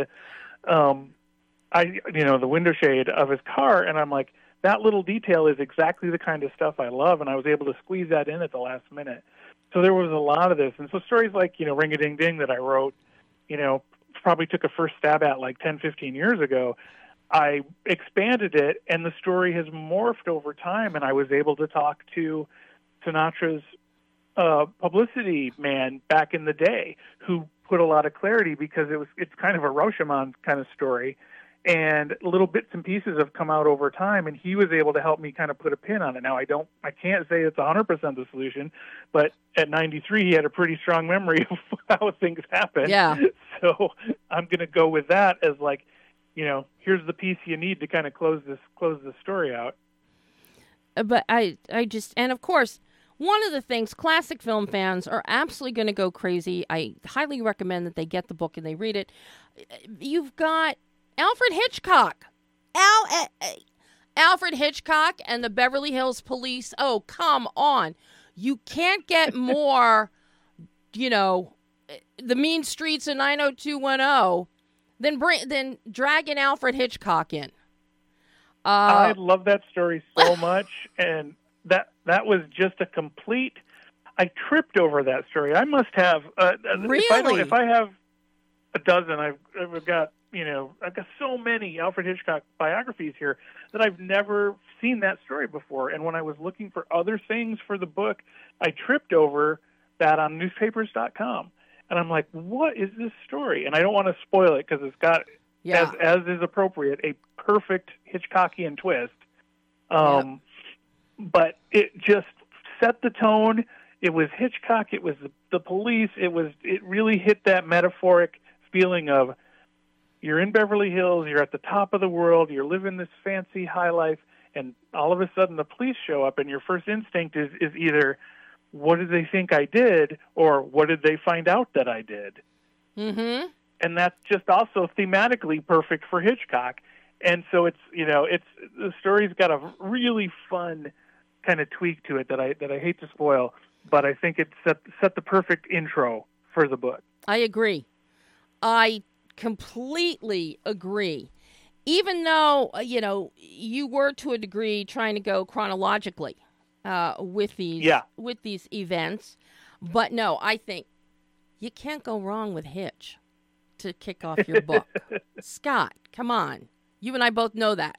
Speaker 5: the window shade of his car, and I'm like, that little detail is exactly the kind of stuff I love, and I was able to squeeze that in at the last minute. So there was a lot of this. And so stories like, Ring-a-Ding-Ding that I wrote, probably took a first stab at like 10, 15 years ago. I expanded it, and the story has morphed over time, and I was able to talk to Sinatra's publicity man back in the day who put a lot of clarity, because it's kind of a Rashomon kind of story. And little bits and pieces have come out over time, and he was able to help me kind of put a pin on it. Now, I can't say it's 100% the solution, but at 93, he had a pretty strong memory of how things happen.
Speaker 1: Yeah.
Speaker 5: So I'm going to go with that as like, here's the piece you need to kind of close this story out.
Speaker 1: But and of course, one of the things classic film fans are absolutely going to go crazy. I highly recommend that they get the book and they read it. You've got Alfred Hitchcock. Alfred Hitchcock and the Beverly Hills Police. Oh, come on. You can't get more, the mean streets of 90210 than dragging Alfred Hitchcock in.
Speaker 5: I love that story so much, and that was just a complete. I tripped over that story. I must have.
Speaker 1: Really?
Speaker 5: If I have a dozen, I've got. I've got so many Alfred Hitchcock biographies here that I've never seen that story before. And when I was looking for other things for the book, I tripped over that on newspapers.com. And I'm like, what is this story? And I don't want to spoil it because it's got, as is appropriate, a perfect Hitchcockian twist. But it just set the tone. It was Hitchcock. It was the police. It really hit that metaphoric feeling of, you're in Beverly Hills, you're at the top of the world, you're living this fancy high life, and all of a sudden the police show up, and your first instinct is either what did they think I did, or what did they find out that I did?
Speaker 1: Mm-hmm.
Speaker 5: And that's just also thematically perfect for Hitchcock. And so it's the story's got a really fun kind of tweak to it that I hate to spoil, but I think it set the perfect intro for the book.
Speaker 1: I agree. I completely agree. Even though, you were to a degree trying to go chronologically with these events, but no, I think you can't go wrong with Hitch to kick off your book. Scott, come on. You and I both know that.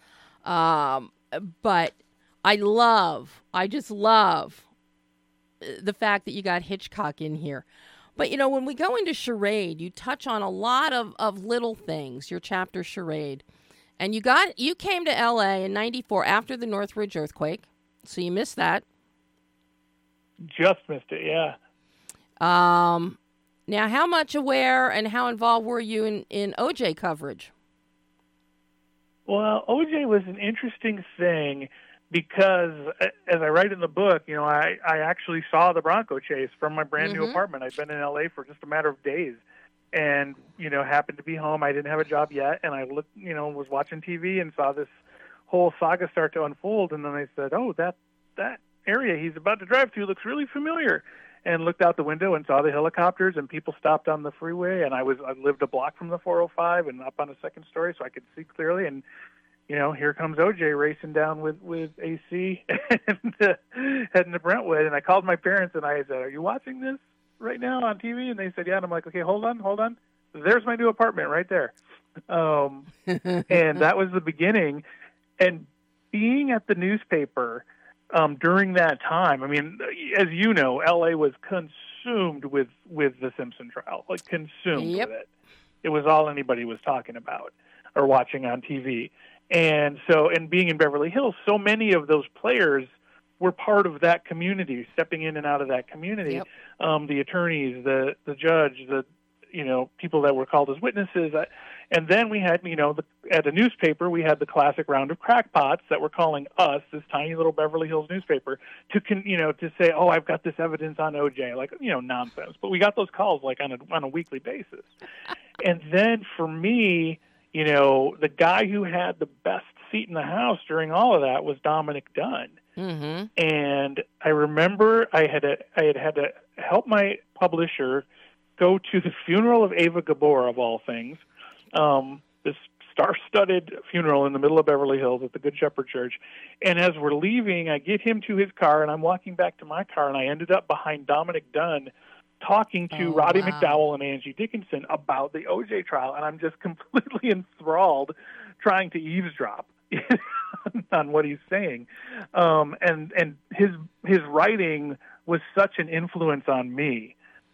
Speaker 1: But I just love the fact that you got Hitchcock in here. But, when we go into Charade, you touch on a lot of little things, your chapter Charade. And you came to L.A. in 94 after the Northridge earthquake, so you missed that.
Speaker 5: Just missed it, yeah.
Speaker 1: Now, how much aware and how involved were you in OJ coverage?
Speaker 5: Well, OJ was an interesting thing because, as I write in the book, I actually saw the Bronco chase from my brand new apartment. I'd been in L.A. for just a matter of days, and happened to be home. I didn't have a job yet, and I looked, was watching TV and saw this whole saga start to unfold. And then I said, "Oh, that area he's about to drive to looks really familiar." And looked out the window and saw the helicopters and people stopped on the freeway. And I lived a block from the 405 and up on a second story, so I could see clearly. And here comes OJ racing down with AC and heading to Brentwood. And I called my parents and I said, "Are you watching this right now on TV?" And they said, "Yeah." And I'm like, "Okay, hold on. There's my new apartment right there." And that was the beginning. And being at the newspaper during that time, I mean, as you know, L.A. was consumed with the Simpson trial, consumed with it. It was all anybody was talking about or watching on TV. And so, and being in Beverly Hills, so many of those players were part of that community, stepping in and out of that community.
Speaker 1: Yep.
Speaker 5: The attorneys, the judge, the people that were called as witnesses. And then we had, at the newspaper, we had the classic round of crackpots that were calling us, this tiny little Beverly Hills newspaper, to say, "Oh, I've got this evidence on OJ," nonsense. But we got those calls on a weekly basis. And then for me, the guy who had the best seat in the house during all of that was Dominic Dunn.
Speaker 1: Mm-hmm.
Speaker 5: And I remember I had to help my publisher go to the funeral of Ava Gabor, of all things, this star-studded funeral in the middle of Beverly Hills at the Good Shepherd Church. And as we're leaving, I get him to his car, and I'm walking back to my car, and I ended up behind Dominic Dunn talking to Roddy McDowell and Angie Dickinson about the OJ trial, and I'm just completely enthralled trying to eavesdrop on what he's saying. And his writing was such an influence on me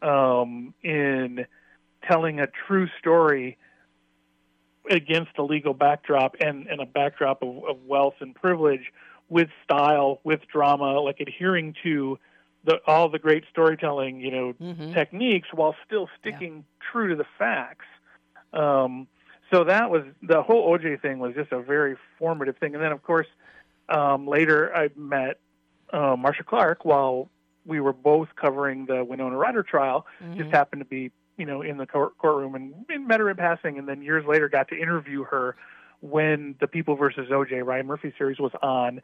Speaker 5: in telling a true story against a legal backdrop and a backdrop of wealth and privilege, with style, with drama, adhering to all the great storytelling, techniques, while still sticking true to the facts. So that was, the whole OJ thing was just a very formative thing. And then, of course, later I met Marcia Clark while we were both covering the Winona Ryder trial. Just happened to be, in the courtroom and met her in passing. And then years later got to interview her when the People versus OJ Ryan Murphy series was on,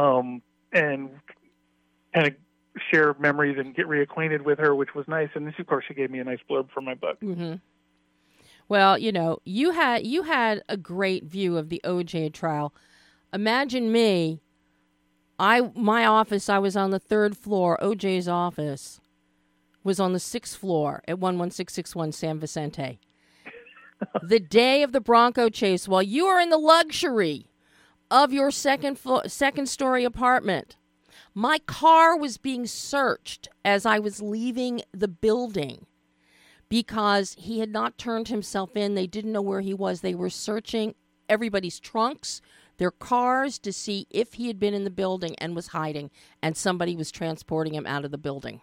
Speaker 5: and kind of share memories and get reacquainted with her, which was nice. And this, of course, she gave me a nice blurb for my book.
Speaker 1: Mm-hmm. Well, you had a great view of the OJ trial. Imagine me. My office, I was on the 3rd floor. OJ's office was on the 6th floor at 11661 San Vicente. The day of the Bronco chase, while you are in the luxury of your second-story apartment, my car was being searched as I was leaving the building because he had not turned himself in. They didn't know where he was. They were searching everybody's trunks, their cars, to see if he had been in the building and was hiding, and somebody was transporting him out of the building.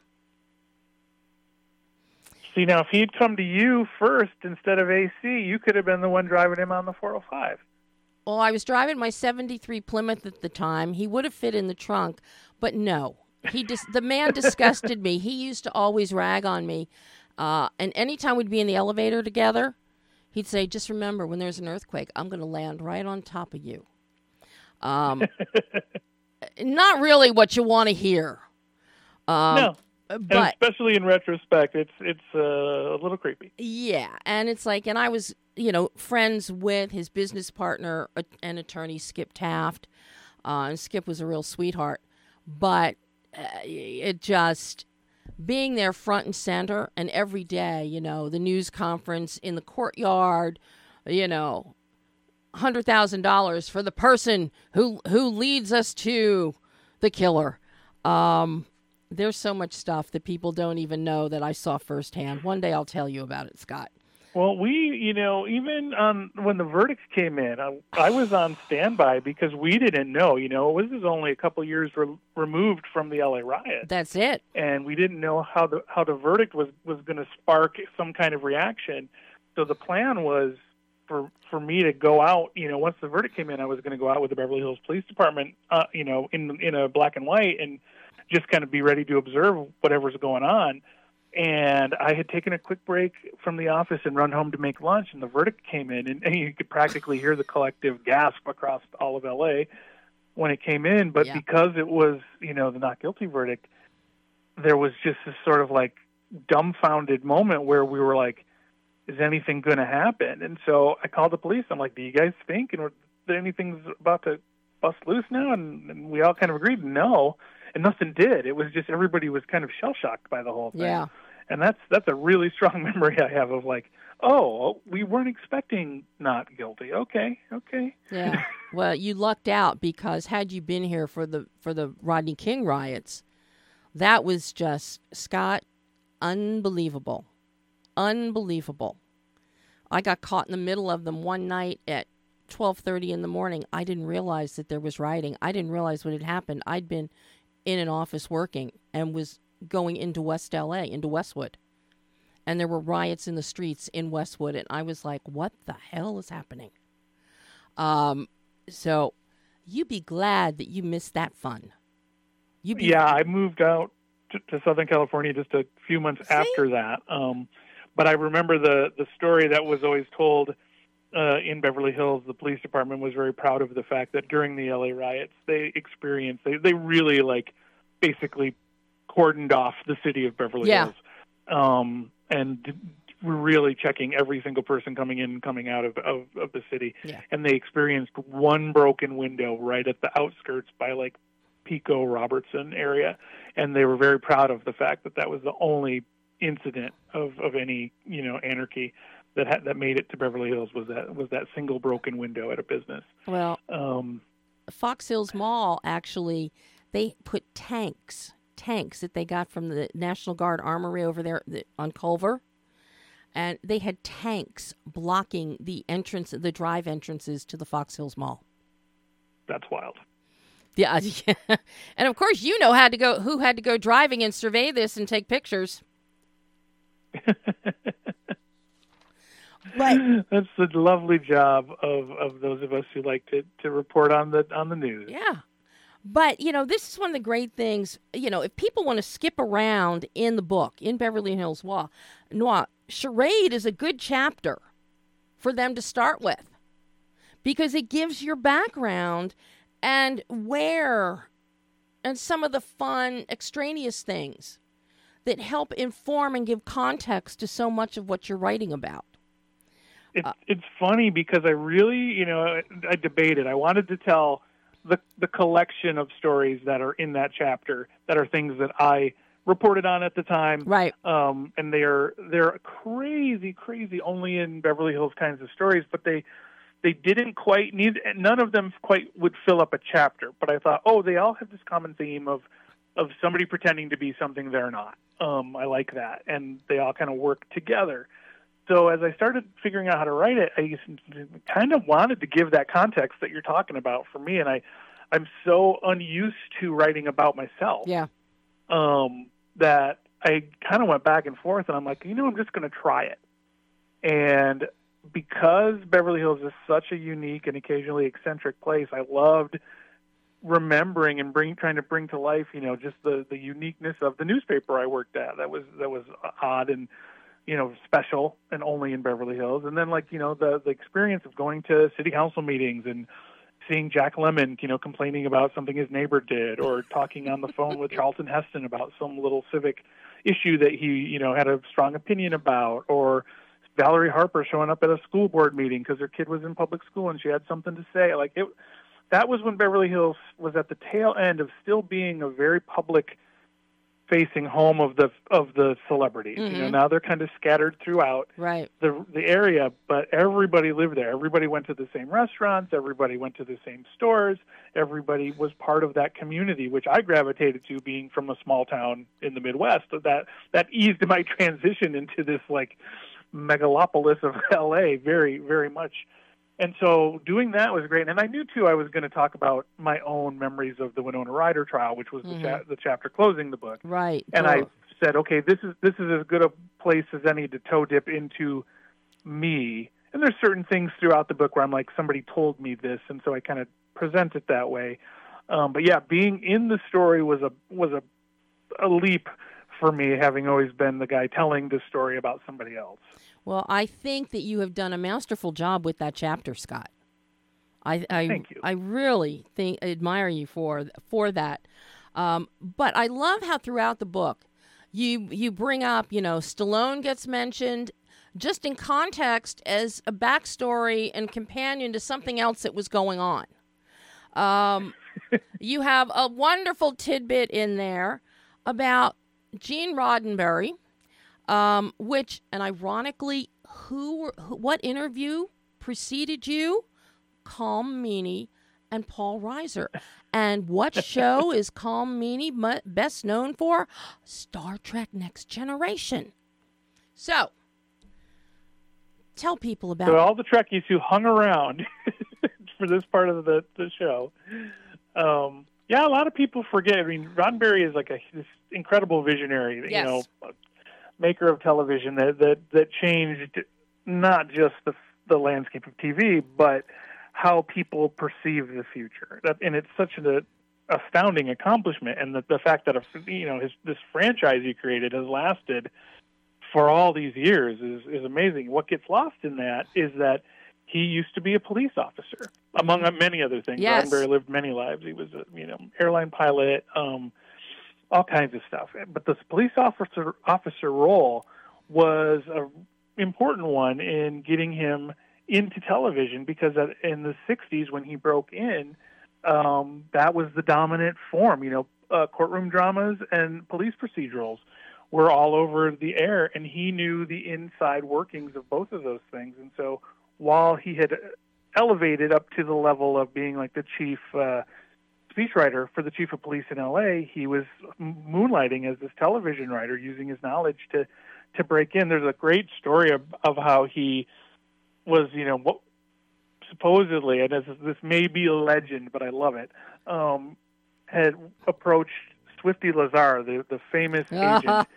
Speaker 5: See, now, if he'd come to you first instead of AC, you could have been the one driving him on the 405.
Speaker 1: Well, I was driving my 73 Plymouth at the time. He would have fit in the trunk, but no. The man disgusted me. He used to always rag on me. And anytime we'd be in the elevator together, he'd say, just remember, when there's an earthquake, I'm going to land right on top of you. Not really what you want to hear.
Speaker 5: No.
Speaker 1: But
Speaker 5: especially in retrospect, it's a little creepy.
Speaker 1: Yeah, and it's like, and I was, friends with his business partner and attorney Skip Taft, and Skip was a real sweetheart. But it just being there front and center, and every day, the news conference in the courtyard, $100,000 for the person who leads us to the killer. There's so much stuff that people don't even know that I saw firsthand. One day I'll tell you about it, Scott.
Speaker 5: Well, even when the verdicts came in, I was on standby because we didn't know. This is only a couple years removed from the LA riot.
Speaker 1: That's it.
Speaker 5: And we didn't know how the verdict was going to spark some kind of reaction. So the plan was for me to go out. Once the verdict came in, I was going to go out with the Beverly Hills Police Department, in a black and white, and just kind of be ready to observe whatever's going on. And I had taken a quick break from the office and run home to make lunch, and the verdict came in, and you could practically hear the collective gasp across all of L.A. when it came in. But because it was, the not guilty verdict, there was just this sort of like dumbfounded moment where we were like, is anything going to happen? And so I called the police. I'm like, do you guys think that anything's about to bust loose now? And we all kind of agreed no. And nothing did. It was just everybody was kind of shell-shocked by the whole thing.
Speaker 1: Yeah.
Speaker 5: And that's a really strong memory I have of like, oh, we weren't expecting not guilty. Okay.
Speaker 1: Yeah. Well, you lucked out because had you been here for the Rodney King riots, that was just, Scott, unbelievable. Unbelievable. I got caught in the middle of them one night at 12:30 in the morning. I didn't realize that there was rioting. I didn't realize what had happened. I'd been in an office working and was going into West LA, into Westwood. And there were riots in the streets in Westwood. And I was like, what the hell is happening? So you be glad that you missed that fun.
Speaker 5: I moved out to Southern California just a few months after that. But I remember the story that was always told in Beverly Hills. The police department was very proud of the fact that during the LA riots, they really basically cordoned off the city of Beverly Hills. And were really checking every single person coming in and coming out of the city. Yeah. And they experienced one broken window right at the outskirts by Pico Robertson area. And they were very proud of the fact that was the only incident of any, anarchy that made it to Beverly Hills was that single broken window at a business.
Speaker 1: Well, Fox Hills Mall, actually, they put tanks that they got from the National Guard Armory over there on Culver, and they had tanks blocking the drive entrances to the Fox Hills Mall.
Speaker 5: That's wild.
Speaker 1: Yeah. And of course, who had to go driving and survey this and take pictures. But
Speaker 5: that's the lovely job of those of us who like to report on the news.
Speaker 1: Yeah. But, this is one of the great things, if people want to skip around in the book, in Beverly Hills Noir, Charade is a good chapter for them to start with because it gives your background and some of the fun extraneous things that help inform and give context to so much of what you're writing about.
Speaker 5: It's funny because I really, I debated. I wanted to tell the collection of stories that are in that chapter that are things that I reported on at the time.
Speaker 1: Right.
Speaker 5: And they're crazy, only in Beverly Hills kinds of stories, but they didn't quite need, none of them quite would fill up a chapter. But I thought, they all have this common theme of somebody pretending to be something they're not. I like that. And they all kind of work together. So as I started figuring out how to write it, I kind of wanted to give that context that you're talking about for me. And I'm so unused to writing about myself.
Speaker 1: Yeah.
Speaker 5: That I kind of went back and forth, and I'm like, I'm just going to try it. And because Beverly Hills is such a unique and occasionally eccentric place, I loved remembering and trying to bring to life, just the uniqueness of the newspaper I worked at. That was odd and, special and only in Beverly Hills. And then the experience of going to city council meetings and seeing Jack Lemmon, complaining about something his neighbor did, or talking on the phone with Charlton Heston about some little civic issue that he, had a strong opinion about, or Valerie Harper showing up at a school board meeting because her kid was in public school and she had something to say. That was when Beverly Hills was at the tail end of still being a very public-facing home of the celebrities.
Speaker 1: Mm-hmm.
Speaker 5: Now they're kind of scattered throughout
Speaker 1: Right.
Speaker 5: the area, but everybody lived there. Everybody went to the same restaurants. Everybody went to the same stores. Everybody was part of that community, which I gravitated to, being from a small town in the Midwest. So that eased my transition into this megalopolis of LA very, very much. And so doing that was great. And I knew, too, I was going to talk about my own memories of the Winona Ryder trial, which was the chapter closing the book.
Speaker 1: Right.
Speaker 5: And I said, okay, this is as good a place as any to toe dip into me. And there's certain things throughout the book where I'm like, somebody told me this, and so I kind of present it that way. But yeah, being in the story was a leap for me, having always been the guy telling the story about somebody else.
Speaker 1: Well, I think that you have done a masterful job with that chapter, Scott.
Speaker 5: Thank you.
Speaker 1: I really admire you for that. But I love how throughout the book you bring up, Stallone gets mentioned just in context as a backstory and companion to something else that was going on. You have a wonderful tidbit in there about Gene Roddenberry. Which, and ironically, what interview preceded you? Colm Meaney and Paul Reiser. And what show is Colm Meaney best known for? Star Trek Next Generation. So, tell people about
Speaker 5: all the Trekkies who hung around for this part of the show. A lot of people forget. I mean, Roddenberry is this incredible visionary,
Speaker 1: yes.
Speaker 5: Maker of television that changed not just the landscape of TV, but how people perceive the future. And it's such an astounding accomplishment. And the fact that this franchise he created has lasted for all these years is amazing. What gets lost in that is that he used to be a police officer, among many other things.
Speaker 1: Yes.
Speaker 5: Roddenberry lived many lives. He was a airline pilot. All kinds of stuff. But this police officer role was an important one in getting him into television, because in the 60s when he broke in, that was the dominant form. Courtroom dramas and police procedurals were all over the air, and he knew the inside workings of both of those things. And so while he had elevated up to the level of being the chief speechwriter for the chief of police in L.A., he was moonlighting as this television writer, using his knowledge to break in. There's a great story of how he was, supposedly, and this may be a legend, but I love it, had approached Swifty Lazar, the famous agent,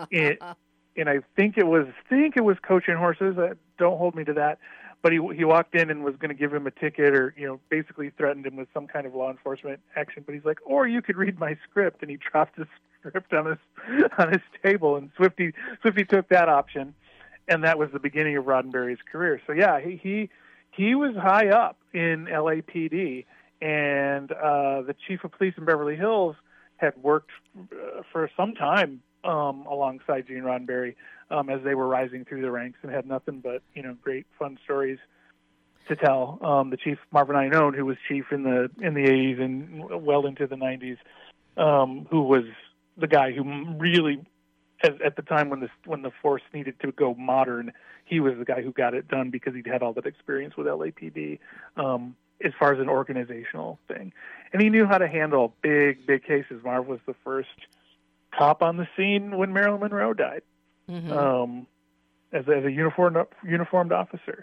Speaker 5: and I think it was Coaching Horses. Don't hold me to that. But he walked in and was going to give him a ticket, or basically threatened him with some kind of law enforcement action. But he's like, or you could read my script, and he dropped his script on his table. And Swifty took that option, and that was the beginning of Roddenberry's career. So yeah, he was high up in LAPD, and the chief of police in Beverly Hills had worked for some time alongside Gene Roddenberry. As they were rising through the ranks, and had nothing but great fun stories to tell. The chief, Marvin Iannone, who was chief in the 80s and well into the 90s, who was the guy who really, at the time when the force needed to go modern, he was the guy who got it done, because he'd had all that experience with LAPD as far as an organizational thing, and he knew how to handle big cases. Marv was the first cop on the scene when Marilyn Monroe died. Mm-hmm. As a uniformed officer.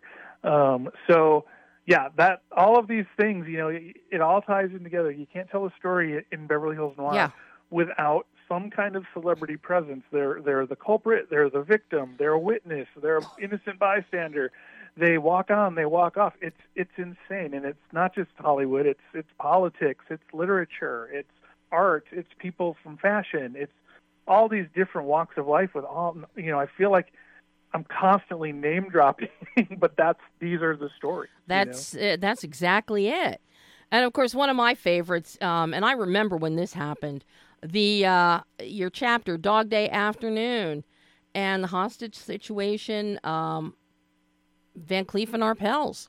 Speaker 5: So yeah, that all of these things, it all ties in together. You can't tell a story in Beverly Hills Noir without some kind of celebrity presence. They're the culprit, they're the victim, they're a witness, they're an innocent bystander. they walk on, they walk off. It's insane, and it's not just Hollywood. It's politics, it's literature, it's art, it's people from fashion, it's all these different walks of life with all. I feel like I'm constantly name dropping, but these are the stories.
Speaker 1: That's exactly it. And of course, one of my favorites, and I remember when this happened, your chapter, Dog Day Afternoon, and the hostage situation, Van Cleef and Arpels,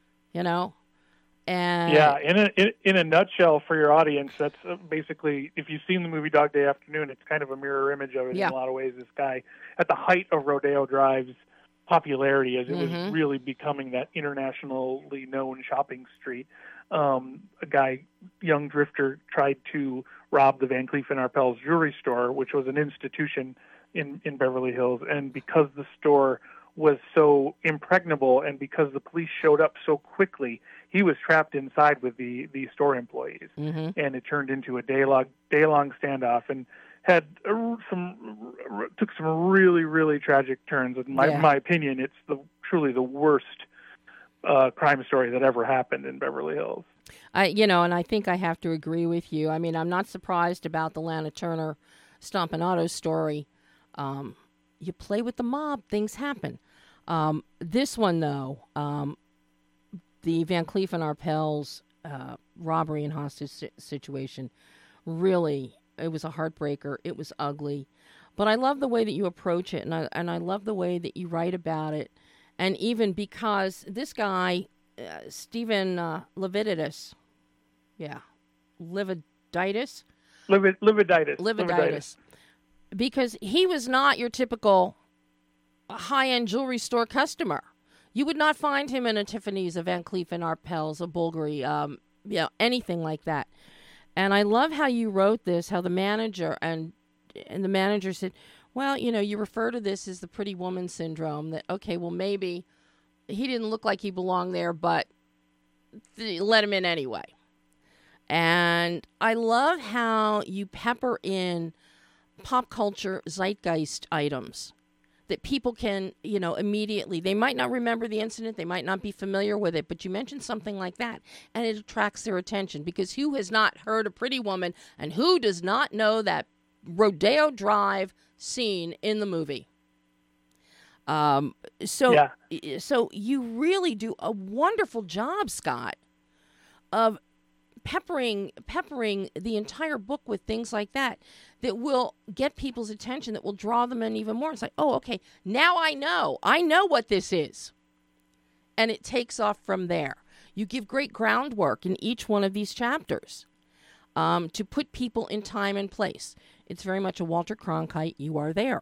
Speaker 1: and
Speaker 5: yeah, in a nutshell for your audience, that's basically, if you've seen the movie Dog Day Afternoon, it's kind of a mirror image of it in a lot of ways. This guy, at the height of Rodeo Drive's popularity, as it was really becoming that internationally known shopping street, a young drifter, tried to rob the Van Cleef and Arpels jewelry store, which was an institution in Beverly Hills, and because the store was so impregnable and because the police showed up so quickly, he was trapped inside with the store employees, and it turned into a day-long standoff and had took some really, really tragic turns. In my opinion, it's truly the worst crime story that ever happened in Beverly Hills.
Speaker 1: And I think I have to agree with you. I mean, I'm not surprised about the Lana Turner Stompin' Auto story. You play with the mob, things happen. This one, though, the Van Cleef and Arpels robbery and hostage situation, really, it was a heartbreaker. It was ugly. But I love the way that you approach it, and I love the way that you write about it. And even because this guy, Stephen Lividitis, Lividitis, because he was not your typical high-end jewelry store customer. You would not find him in a Tiffany's, a Van Cleef and Arpels, a Bulgari, anything like that. And I love how you wrote this, how the manager and the manager said, well, you refer to this as the pretty woman syndrome, that, okay, well, maybe he didn't look like he belonged there, but let him in anyway. And I love how you pepper in pop culture zeitgeist items that people can, immediately, they might not remember the incident, they might not be familiar with it, but you mention something like that, and it attracts their attention, because who has not heard of Pretty Woman, and who does not know that Rodeo Drive scene in the movie? So you really do a wonderful job, Scott, of peppering the entire book with things like that will get people's attention, that will draw them in even more. It's like, oh, okay, now I know what this is. And it takes off from there. You give great groundwork in each one of these chapters to put people in time and place. It's very much a Walter Cronkite, you are there.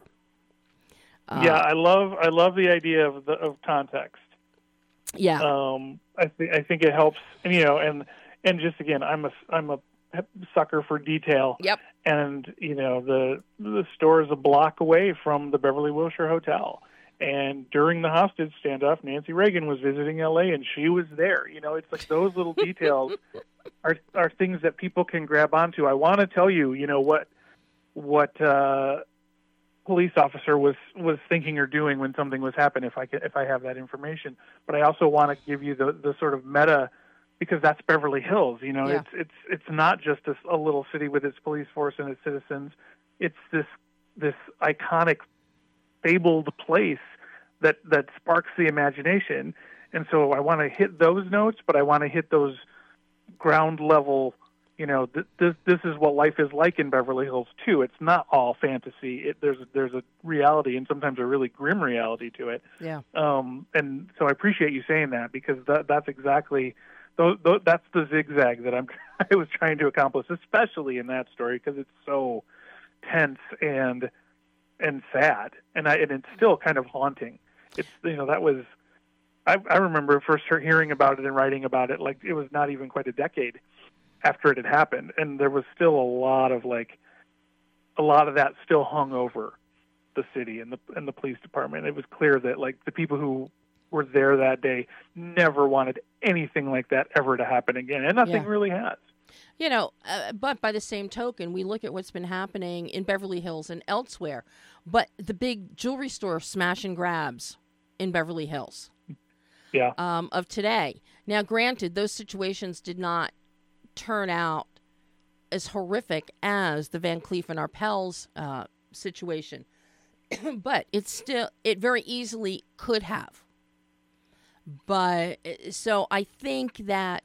Speaker 5: I love the idea of context.
Speaker 1: Yeah.
Speaker 5: I think it helps, and just again, I'm a sucker for detail.
Speaker 1: Yep.
Speaker 5: And the store is a block away from the Beverly Wilshire Hotel. And during the hostage standoff, Nancy Reagan was visiting L.A. and she was there. It's like those little details are things that people can grab onto. I want to tell you, what police officer was thinking or doing when something was happening, if I have that information. But I also want to give you the sort of meta, because that's Beverly Hills. It's not just a little city with its police force and its citizens. It's this iconic, fabled place that sparks the imagination. And so I want to hit those notes, but I want to hit those ground level. This is what life is like in Beverly Hills too. It's not all fantasy. There's a reality, and sometimes a really grim reality to it.
Speaker 1: Yeah.
Speaker 5: And so I appreciate you saying that, because that's exactly. That's the zigzag that I was trying to accomplish, especially in that story, because it's so tense and sad, and it's still kind of haunting. It's that was I remember first hearing about it and writing about it, like it was not even quite a decade after it had happened, and there was still a lot of that still hung over the city and the police department. It was clear that the people who were there that day never wanted anything like that ever to happen again, and nothing really has.
Speaker 1: But by the same token, we look at what's been happening in Beverly Hills and elsewhere, but the big jewelry store smash and grabs in Beverly Hills.
Speaker 5: Yeah.
Speaker 1: Of today. Now, granted, those situations did not turn out as horrific as the Van Cleef and Arpels situation, but it very easily could have. But so I think that,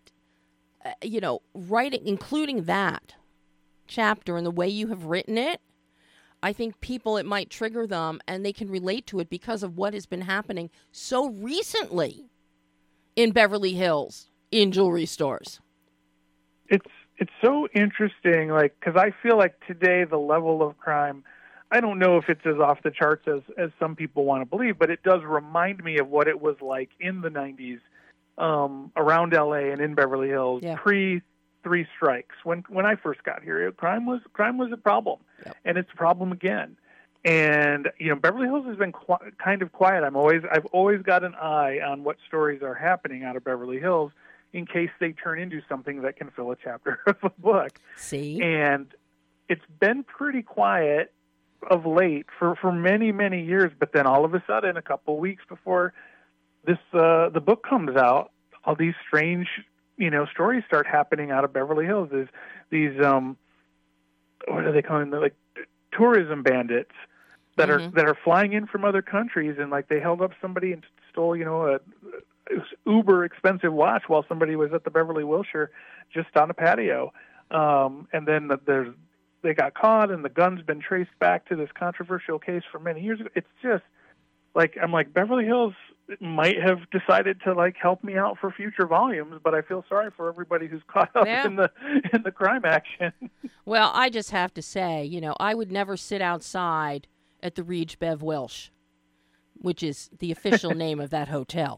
Speaker 1: including that chapter and the way you have written it, I think it might trigger them and they can relate to it because of what has been happening so recently in Beverly Hills in jewelry stores.
Speaker 5: It's so interesting, like, because I feel like today the level of crime, I don't know if it's as off the charts as some people want to believe, but it does remind me of what it was like in the 90s around LA and in Beverly Hills pre-3 strikes. When I first got here, crime was a problem, and it's a problem again. And Beverly Hills has been kind of quiet. I've always got an eye on what stories are happening out of Beverly Hills in case they turn into something that can fill a chapter of a book.
Speaker 1: See,
Speaker 5: and it's been pretty quiet of late for many, many years. But then all of a sudden, a couple weeks before this the book comes out, all these strange stories start happening out of Beverly Hills. There's these what are they calling them? Like tourism bandits that are flying in from other countries, and like they held up somebody and stole a uber expensive watch while somebody was at the Beverly Wilshire just on a patio, and then they got caught, and the gun's been traced back to this controversial case from many years ago. It's just like, I'm like, Beverly Hills might have decided to like help me out for future volumes, but I feel sorry for everybody who's caught up in the crime action.
Speaker 1: Well, I just have to say, I would never sit outside at the Reach Bev Welsh, which is the official name of that hotel.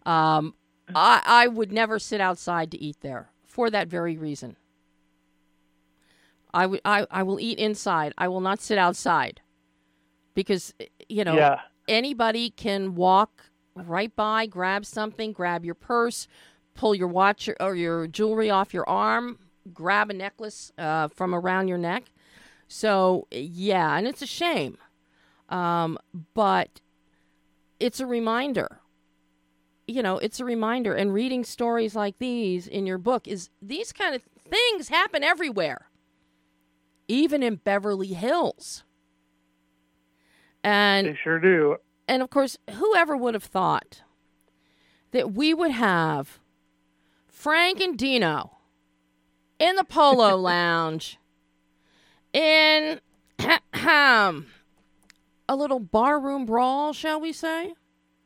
Speaker 1: I would never sit outside to eat there for that very reason. I will eat inside. I will not sit outside because, anybody can walk right by, grab something, grab your purse, pull your watch or your jewelry off your arm, grab a necklace from around your neck. So, yeah, and it's a shame. But it's a reminder. It's a reminder. And reading stories like these in your book these kind of things happen everywhere, even in Beverly Hills. And
Speaker 5: they sure do.
Speaker 1: And of course, whoever would have thought that we would have Frank and Dino in the Polo Lounge in a little barroom brawl, shall we say?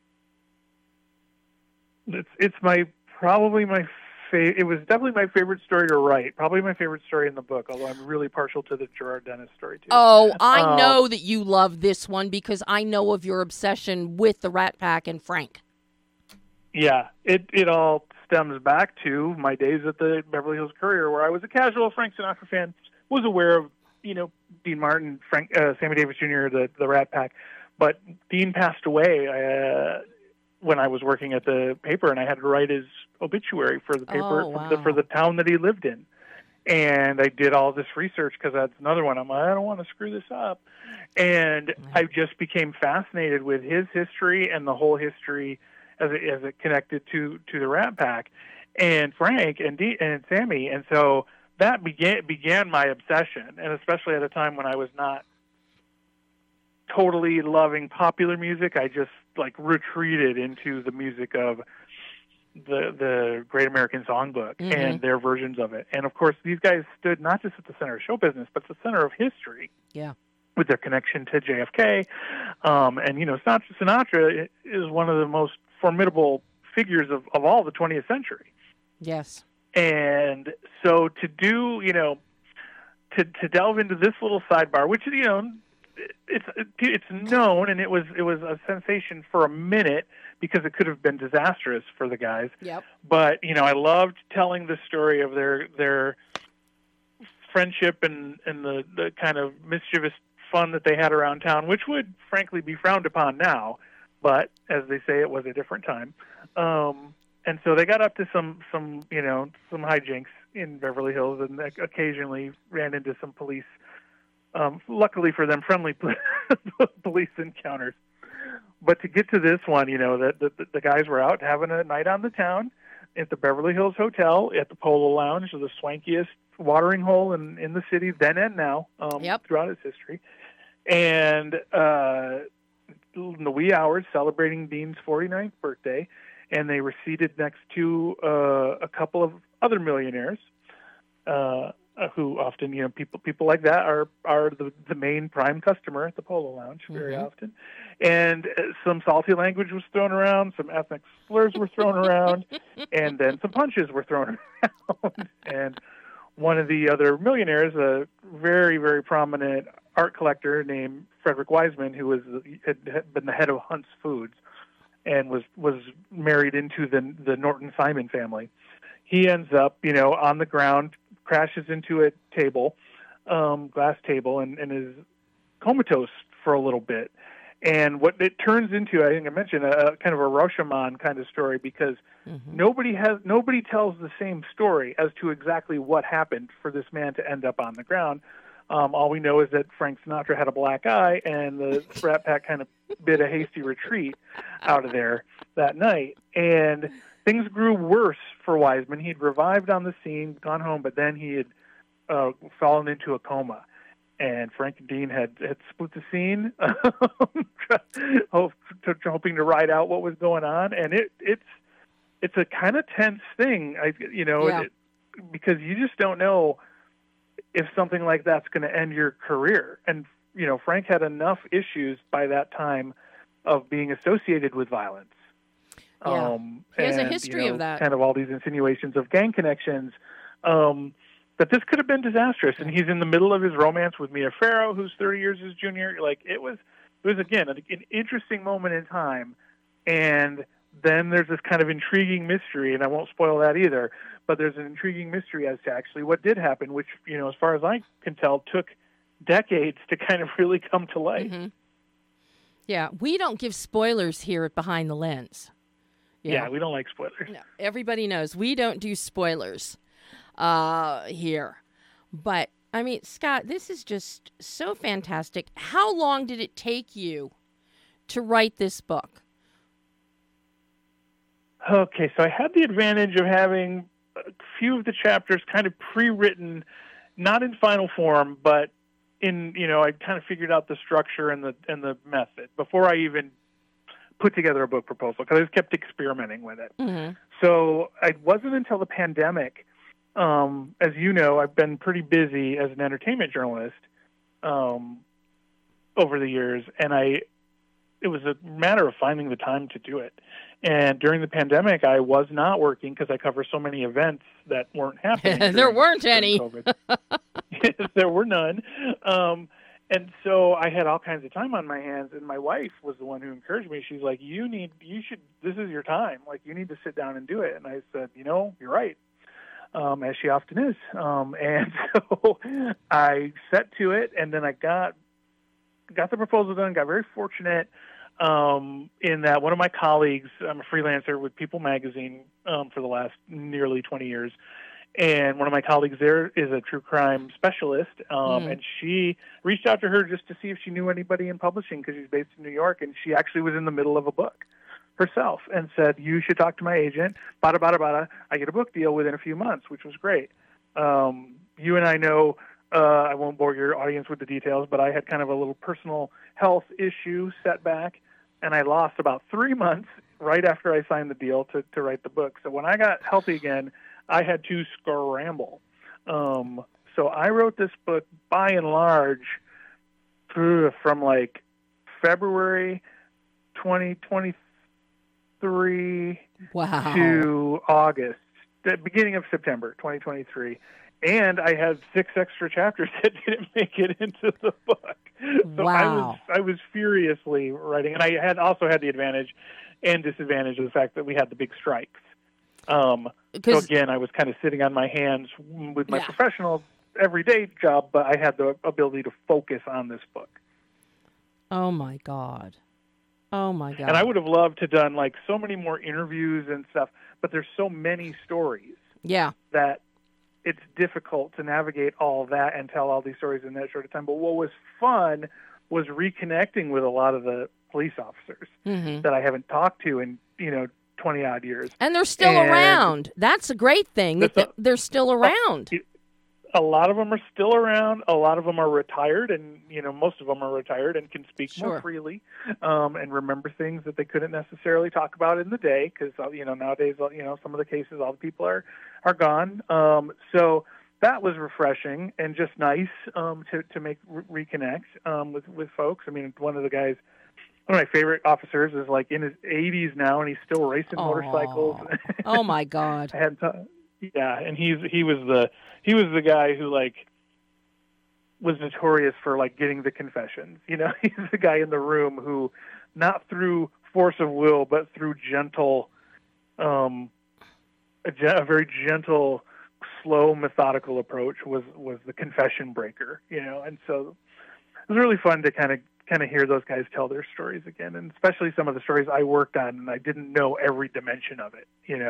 Speaker 5: It's probably my favorite. It was definitely my favorite story to write. Probably my favorite story in the book, although I'm really partial to the Gerard Dennis story too.
Speaker 1: Oh, I know that you love this one because I know of your obsession with the Rat Pack and Frank. Yeah,
Speaker 5: it all stems back to my days at the Beverly Hills Courier, where I was a casual Frank Sinatra fan, was aware of Dean Martin, Sammy Davis Jr., the Rat Pack, but Dean passed away when I was working at the paper, and I had to write his obituary for the paper for the town that he lived in. And I did all this research because that's another one. I'm like, I don't want to screw this up. And I just became fascinated with his history and the whole history as it connected to the Rat Pack and Frank and Sammy. And so that began my obsession, and especially at a time when I was not totally loving popular music. I just retreated into the music of the Great American Songbook and their versions of it. And of course, these guys stood not just at the center of show business, but the center of history.
Speaker 1: Yeah.
Speaker 5: With their connection to JFK. And Sinatra is one of the most formidable figures of all the 20th century.
Speaker 1: Yes.
Speaker 5: And so to do, to delve into this little sidebar, which, it's known, and it was a sensation for a minute because it could have been disastrous for the guys.
Speaker 1: Yep.
Speaker 5: But I loved telling the story of their friendship and the kind of mischievous fun that they had around town, which would frankly be frowned upon now. But as they say, it was a different time. And so they got up to some hijinks in Beverly Hills, and occasionally ran into some police. Luckily for them, friendly police encounters. But to get to this one, the guys were out having a night on the town at the Beverly Hills Hotel at the Polo Lounge, the swankiest watering hole in the city then and now, throughout its history. And in the wee hours, celebrating Dean's 49th birthday, and they were seated next to a couple of other millionaires, who often, people like that are the main prime customer at the Polo Lounge very often. And some salty language was thrown around, some ethnic slurs were thrown around, and then some punches were thrown around. And one of the other millionaires, a very, very prominent art collector named Frederick Wiseman, who had been the head of Hunt's Foods and was married into the Norton Simon family. He ends up, on the ground, crashes into a table, glass table, and is comatose for a little bit. And what it turns into, I think I mentioned, a kind of a Rashomon kind of story, because nobody tells the same story as to exactly what happened for this man to end up on the ground. All we know is that Frank Sinatra had a black eye, and the Rat Pack kind of bid a hasty retreat out of there that night. And things grew worse for Wiseman. He'd revived on the scene, gone home, but then he had fallen into a coma. And Frank and Dean had split the scene, hoping to ride out what was going on. And it's a kind of tense thing, because you just don't know if something like that's going to end your career. And, Frank had enough issues by that time of being associated with violence.
Speaker 1: Yeah. He has a history of that.
Speaker 5: Kind of all these insinuations of gang connections. But this could have been disastrous. And he's in the middle of his romance with Mia Farrow, who's 30 years his junior. It was again, an interesting moment in time. And then there's this kind of intriguing mystery, and I won't spoil that either, but there's an intriguing mystery as to actually what did happen, which, as far as I can tell, took decades to kind of really come to light.
Speaker 1: Mm-hmm. Yeah, we don't give spoilers here at Behind the Lens.
Speaker 5: Yeah, we don't like spoilers.
Speaker 1: No, everybody knows we don't do spoilers here. But, I mean, Scott, this is just so fantastic. How long did it take you to write this book?
Speaker 5: Okay, so I had the advantage of having a few of the chapters kind of pre-written, not in final form, but in, I kind of figured out the structure and the method before I even put together a book proposal, because I just kept experimenting with it. Mm-hmm. So it wasn't until the pandemic, as you know, I've been pretty busy as an entertainment journalist over the years, and it was a matter of finding the time to do it. And during the pandemic, I was not working because I cover so many events that weren't happening.
Speaker 1: There weren't any.
Speaker 5: There were none. And so I had all kinds of time on my hands, and my wife was the one who encouraged me. She's like, this is your time. You need to sit down and do it. And I said, you're right, as she often is. And so I set to it, and then I got the proposal done, got very fortunate in that one of my colleagues, I'm a freelancer with People Magazine for the last nearly 20 years, and one of my colleagues there is a true crime specialist, and she reached out to her just to see if she knew anybody in publishing, because she's based in New York, and she actually was in the middle of a book herself, and said, you should talk to my agent, bada, bada, bada. I get a book deal within a few months, which was great. You and I know, I won't bore your audience with the details, but I had kind of a little personal health issue setback, and I lost about 3 months right after I signed the deal to write the book. So when I got healthy again, I had to scramble. So I wrote this book by and large from February 2023 to August, the beginning of September 2023. And I had 6 extra chapters that didn't make it into the book. So
Speaker 1: wow.
Speaker 5: I was furiously writing, and I also had the advantage and disadvantage of the fact that we had the big strikes. So again, I was kind of sitting on my hands with my professional everyday job, but I had the ability to focus on this book.
Speaker 1: Oh my God. And
Speaker 5: I would have loved to have done so many more interviews and stuff, but there's so many stories.
Speaker 1: Yeah.
Speaker 5: That it's difficult to navigate all that and tell all these stories in that short of time. But what was fun was reconnecting with a lot of the police officers that I haven't talked to in 20-odd years.
Speaker 1: And they're still around. That's a great thing. They're still around.
Speaker 5: A lot of them are still around. A lot of them are retired, and most of them are retired and can speak more freely and remember things that they couldn't necessarily talk about in the day because nowadays some of the cases, all the people are gone. So that was refreshing and just nice to make reconnect with folks. I mean, one of my favorite officers is like in his 80s now, and he's still racing motorcycles.
Speaker 1: Oh my God!
Speaker 5: Yeah, and he was the guy who was notorious for getting the confessions. He's the guy in the room who, not through force of will, but through gentle, a very gentle, slow, methodical approach was the confession breaker. And so it was really fun to kind of hear those guys tell their stories again, and especially some of the stories I worked on, and I didn't know every dimension of it,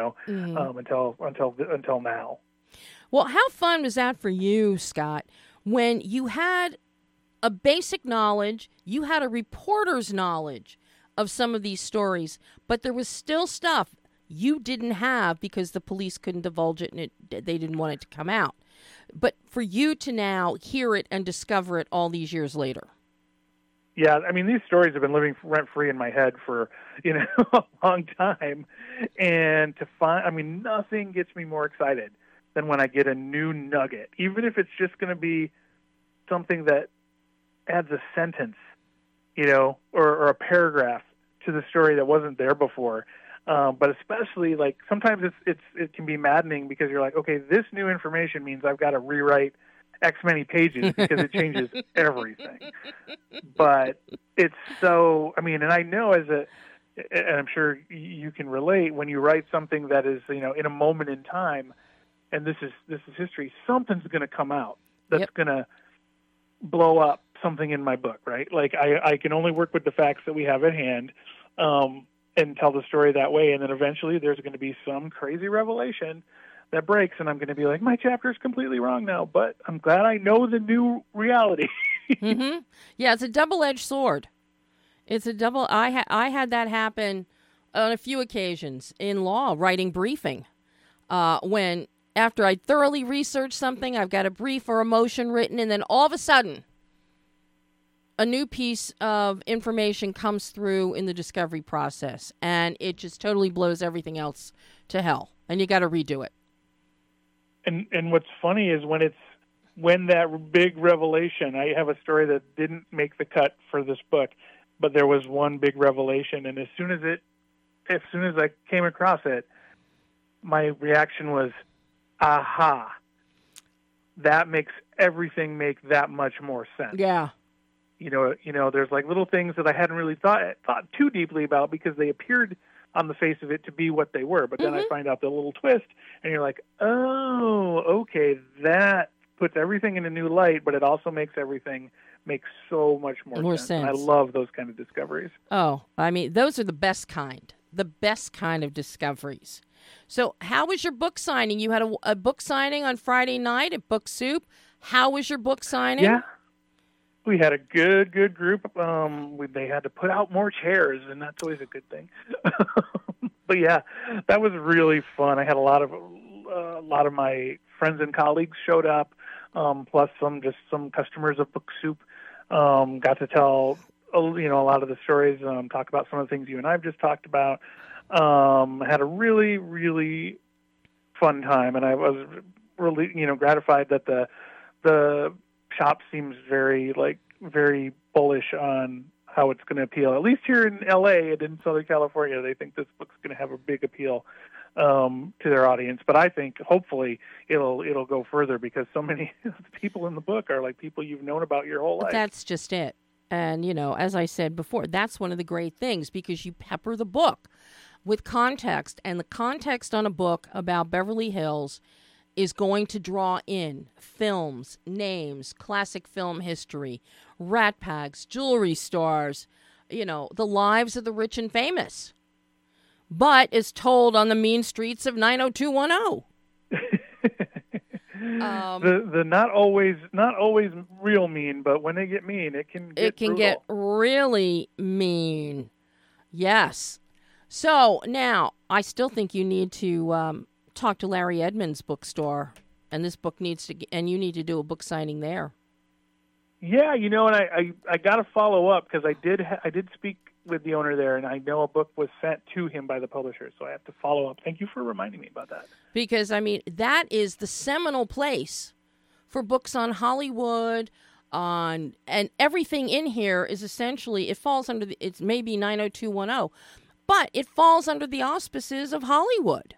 Speaker 5: until now.
Speaker 1: Well, how fun was that for you, Scott, when you had a basic knowledge, you had a reporter's knowledge of some of these stories, but there was still stuff you didn't have because the police couldn't divulge it and they didn't want it to come out. But for you to now hear it and discover it all these years later.
Speaker 5: Yeah, I mean, these stories have been living rent-free in my head for, a long time. And nothing gets me more excited than when I get a new nugget, even if it's just going to be something that adds a sentence, or a paragraph to the story that wasn't there before. But especially, sometimes it can be maddening because you're like, okay, this new information means I've got to rewrite X many pages because it changes everything. But it's so, and I know and I'm sure you can relate, when you write something that is, in a moment in time, and this is history, something's going to come out that's going to blow up something in my book, right? I can only work with the facts that we have at hand, and tell the story that way. And then eventually there's going to be some crazy revelation that breaks, and I'm going to be like, my chapter is completely wrong now, but I'm glad I know the new reality.
Speaker 1: Mm-hmm. Yeah, it's a double-edged sword. I had that happen on a few occasions in law, writing briefing. When after I thoroughly researched something, I've got a brief or a motion written, and then all of a sudden, a new piece of information comes through in the discovery process, and it just totally blows everything else to hell, and you got to redo it.
Speaker 5: And what's funny is when that big revelation, I have a story that didn't make the cut for this book, but there was one big revelation, and as soon as I came across it, my reaction was, aha, that makes everything make that much more sense.
Speaker 1: Yeah.
Speaker 5: There's little things that I hadn't really thought too deeply about because they appeared on the face of it to be what they were. But then I find out the little twist, and you're like, oh, okay, that puts everything in a new light, but it also makes everything make so much more sense. And I love those kind of discoveries.
Speaker 1: Oh, those are the best kind of discoveries. So how was your book signing? You had a book signing on Friday night at Book Soup. How was your book signing?
Speaker 5: Yeah. We had a good group. They had to put out more chairs, and that's always a good thing. But yeah, that was really fun. I had a lot of my friends and colleagues showed up, plus some customers of Book Soup. Got to tell a lot of the stories, talk about some of the things you and I have just talked about. Had a really, really fun time, and I was really gratified that the shop seems very bullish on how it's going to appeal. At least here in LA and in Southern California, they think this book's going to have a big appeal to their audience. But I think hopefully it'll go further because so many people in the book are people you've known about your whole life.
Speaker 1: That's just it. And as I said before, that's one of the great things because you pepper the book with context, and the context on a book about Beverly Hills is going to draw in films, names, classic film history, rat packs, jewelry stores, the lives of the rich and famous. But is told on the mean streets of 90210.
Speaker 5: The not always real mean, but when they get mean, it can
Speaker 1: brutal. Get really mean. Yes. So now I still think you need to talk to Larry Edmunds' bookstore, and this book and you need to do a book signing there.
Speaker 5: Yeah, and I got to follow up because I did speak with the owner there, and I know a book was sent to him by the publisher, so I have to follow up. Thank you for reminding me about that. Because,
Speaker 1: that is the seminal place for books on Hollywood, and everything in here is essentially, it falls under, it's maybe 90210, but it falls under the auspices of Hollywood.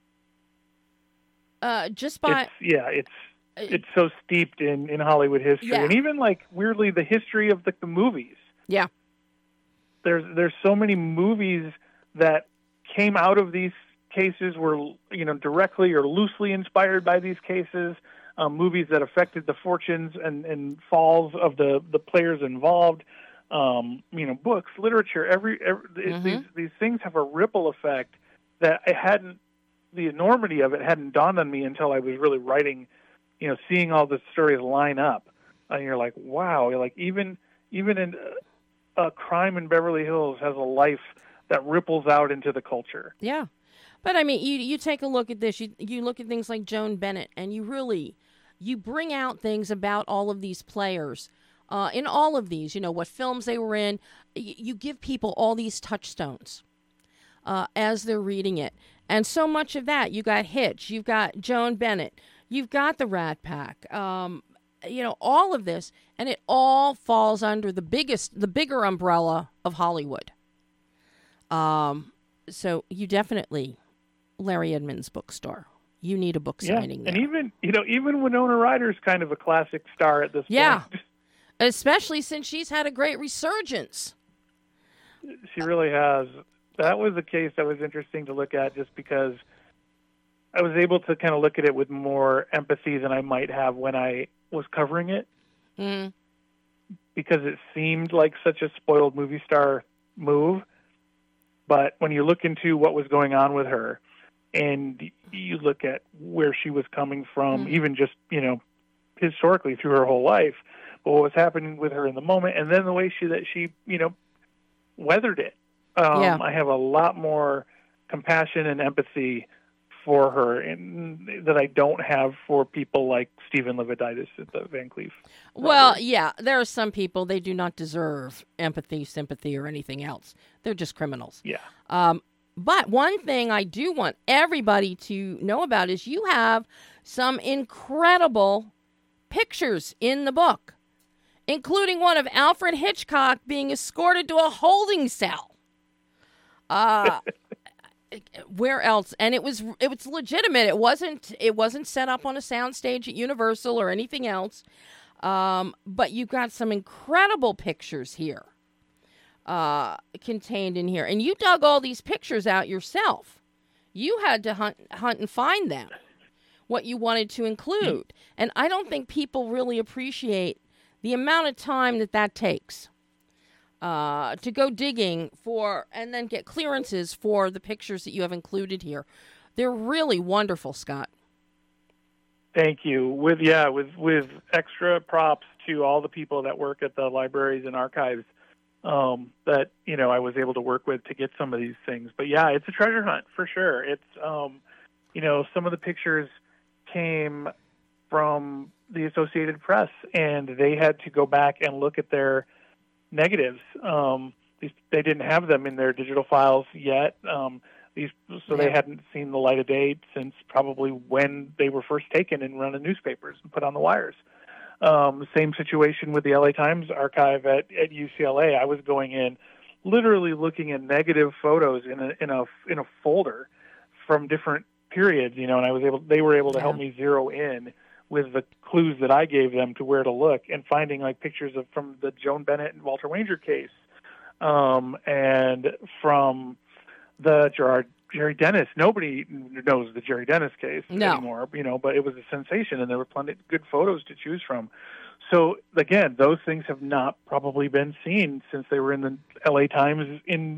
Speaker 5: It's so steeped in Hollywood history, and even weirdly the history of the movies.
Speaker 1: Yeah.
Speaker 5: There's so many movies that came out of these cases were directly or loosely inspired by these cases. Movies that affected the fortunes and falls of the players involved. Books, literature, these things have a ripple effect that the enormity of it hadn't dawned on me until I was really writing. Seeing all the stories line up, and you're like, wow, even in a crime in Beverly Hills has a life that ripples out into the culture.
Speaker 1: Yeah. But you take a look at this, you look at things like Joan Bennett, and you bring out things about all of these players, in all of these, what films they were in, you give people all these touchstones, as they're reading it. And so much of that, you got Hitch, you've got Joan Bennett, you've got the Rat Pack, all of this, and it all falls under the bigger umbrella of Hollywood. So you definitely, Larry Edmunds' bookstore, you need a book signing there.
Speaker 5: And even Winona Ryder's kind of a classic star at this point.
Speaker 1: Yeah, especially since she's had a great resurgence.
Speaker 5: She really has. That was a case that was interesting to look at just because I was able to kind of look at it with more empathy than I might have when I was covering it.
Speaker 1: Mm.
Speaker 5: Because it seemed like such a spoiled movie star move. But when you look into what was going on with her and you look at where she was coming from, even just, historically through her whole life, but what was happening with her in the moment, and then the way she weathered it. I have a lot more compassion and empathy for her that I don't have for people like Stephen Leviditis at the Van Cleef.
Speaker 1: Well, yeah, there are some people, they do not deserve empathy, sympathy, or anything else. They're just criminals.
Speaker 5: Yeah.
Speaker 1: But one thing I do want everybody to know about is you have some incredible pictures in the book, including one of Alfred Hitchcock being escorted to a holding cell. Where else? And it was legitimate. It wasn't set up on a soundstage at Universal or anything else. But you've got some incredible pictures here, contained in here. And you dug all these pictures out yourself. You had to hunt and find them, what you wanted to include. And I don't think people really appreciate the amount of time that takes. To go digging for and then get clearances for the pictures that you have included here. They're really wonderful, Scott.
Speaker 5: Thank you. With extra props to all the people that work at the libraries and archives that I was able to work with to get some of these things. But yeah, it's a treasure hunt for sure. It's some of the pictures came from the Associated Press, and they had to go back and look at their negatives. They didn't have them in their digital files yet. They hadn't seen the light of day since probably when they were first taken and run in newspapers and put on the wires. Same situation with the LA Times archive at UCLA. I was going in, literally looking at negative photos in a folder from different periods, and they were able to help me zero in with the clues that I gave them to where to look, and finding pictures from the Joan Bennett and Walter Wanger case, and from the Jerry Dennis. Nobody knows the Jerry Dennis case anymore, but it was a sensation, and there were plenty of good photos to choose from. So again, those things have not probably been seen since they were in the LA Times in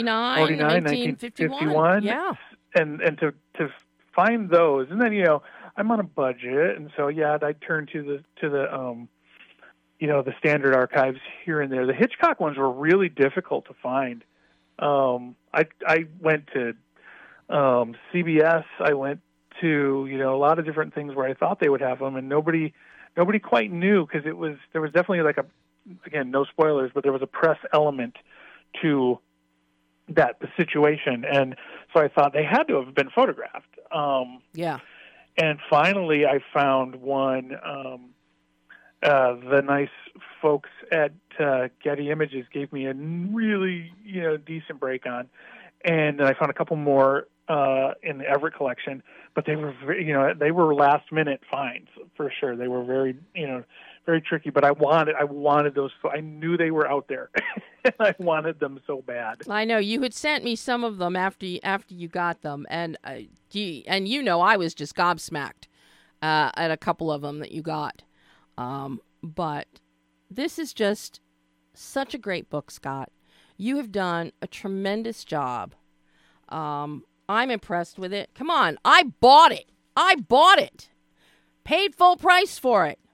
Speaker 5: 1949, 1951.
Speaker 1: Yeah,
Speaker 5: and to find those, and then I'm on a budget, and so yeah, I'd turn to the the standard archives here and there. The Hitchcock ones were really difficult to find. I went to CBS. I went to a lot of different things where I thought they would have them, and nobody quite knew, because there was definitely like again, no spoilers, but there was a press element to the situation, and so I thought they had to have been photographed.
Speaker 1: Yeah.
Speaker 5: And finally, I found one. The nice folks at Getty Images gave me a really decent break on, and then I found a couple more in the Everett collection, but they were they were last minute finds for sure. They were very very tricky, but I wanted those. I knew they were out there. I wanted them so bad.
Speaker 1: I know you had sent me some of them after you got them, and I was just gobsmacked at a couple of them that you got. But this is just such a great book, Scott. You have done a tremendous job. I'm impressed with it. Come on, I bought it. Paid full price for it.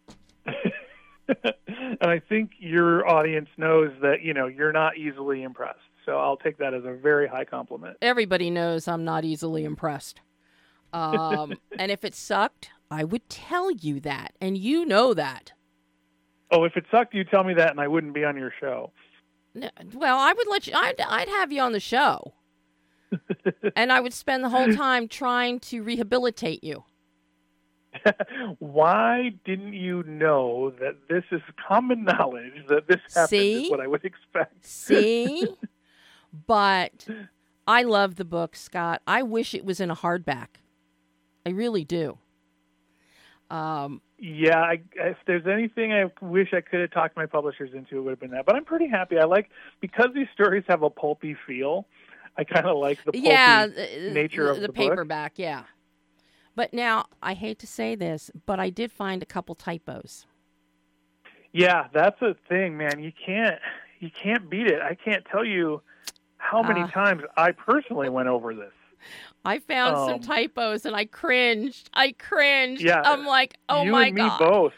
Speaker 5: And I think your audience knows that, you're not easily impressed. So I'll take that as a very high compliment.
Speaker 1: Everybody knows I'm not easily impressed. And if it sucked, I would tell you that. And you know that.
Speaker 5: Oh, if it sucked, you'd tell me that and I wouldn't be on your show.
Speaker 1: Well, I would let you, I'd have you on the show. And I would spend the whole time trying to rehabilitate you.
Speaker 5: Why didn't you know that this is common knowledge, that this happened is what I would expect?
Speaker 1: See? But I love the book, Scott. I wish it was in a hardback. I really do.
Speaker 5: Yeah, if there's anything I wish I could have talked my publishers into, it would have been that. But I'm pretty happy. Because these stories have a pulpy feel, I kind of like the pulpy nature of the book.
Speaker 1: Paperback, yeah. But now, I hate to say this, but I did find a couple typos.
Speaker 5: Yeah, that's a thing, man. You can't beat it. I can't tell you how many times I personally went over this.
Speaker 1: I found some typos and I cringed.
Speaker 5: Yeah,
Speaker 1: I'm like, oh my God.
Speaker 5: You and me both.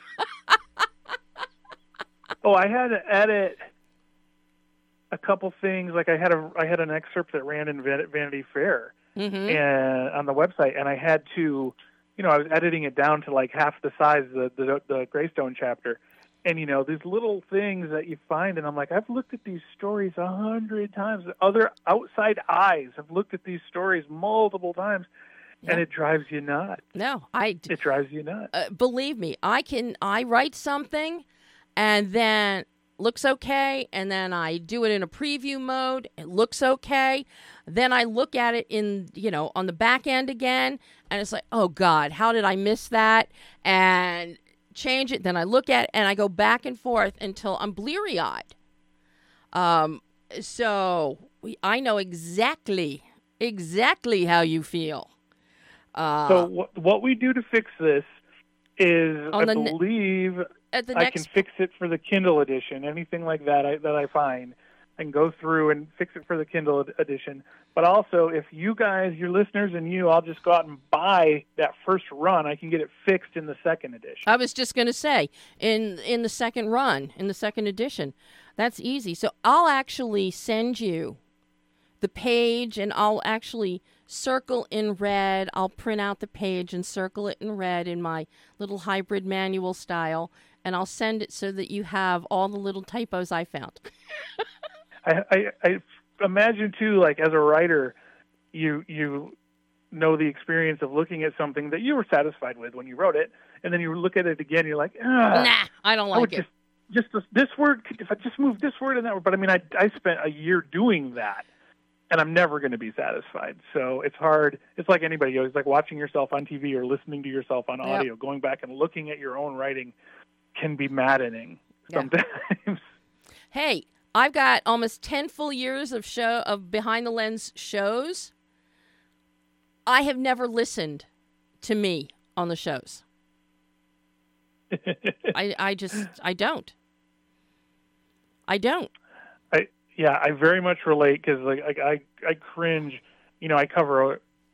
Speaker 5: I had to edit a couple things. Like I had an excerpt that ran in Vanity Fair.
Speaker 1: Mm-hmm.
Speaker 5: And on the website, and I had to, I was editing it down to like half the size of the Greystone chapter, and these little things that you find, and I'm like, I've looked at these stories 100 times. Other outside eyes have looked at these stories multiple times, and it drives you nuts.
Speaker 1: No,
Speaker 5: it drives you nuts.
Speaker 1: Believe me, I write something, and then looks okay, and then I do it in a preview mode. It looks okay. Then I look at it in, on the back end again, and it's like, oh God, how did I miss that? And change it. Then I look at it, and I go back and forth until I'm bleary-eyed. So I know exactly how you feel.
Speaker 5: So what we do to fix this is, I believe, I can fix it for the Kindle edition. Anything like that I find, I can go through and fix it for the Kindle edition. But also, if you guys, your listeners and I'll just go out and buy that first run, I can get it fixed in the second edition.
Speaker 1: I was just going to say, in the second run, in the second edition. That's easy. So I'll actually send you the page, and I'll actually circle in red. I'll print out the page and circle it in red in my little hybrid manual style, and I'll send it so that you have all the little typos I found.
Speaker 5: I imagine, too, like as a writer, you know the experience of looking at something that you were satisfied with when you wrote it, and then you look at it again, you're like,
Speaker 1: nah, I don't like it.
Speaker 5: Just this word, if I just move this word and that word. But I mean, I spent a year doing that, and I'm never going to be satisfied. So it's hard. It's like anybody. It's like watching yourself on TV or listening to yourself on audio. Yep. Going back and looking at your own writing can be maddening sometimes.
Speaker 1: Hey, I've got almost 10 full years of Behind the Lens shows. I have never listened to me on the shows. I don't. I
Speaker 5: very much relate, because like I cringe. I cover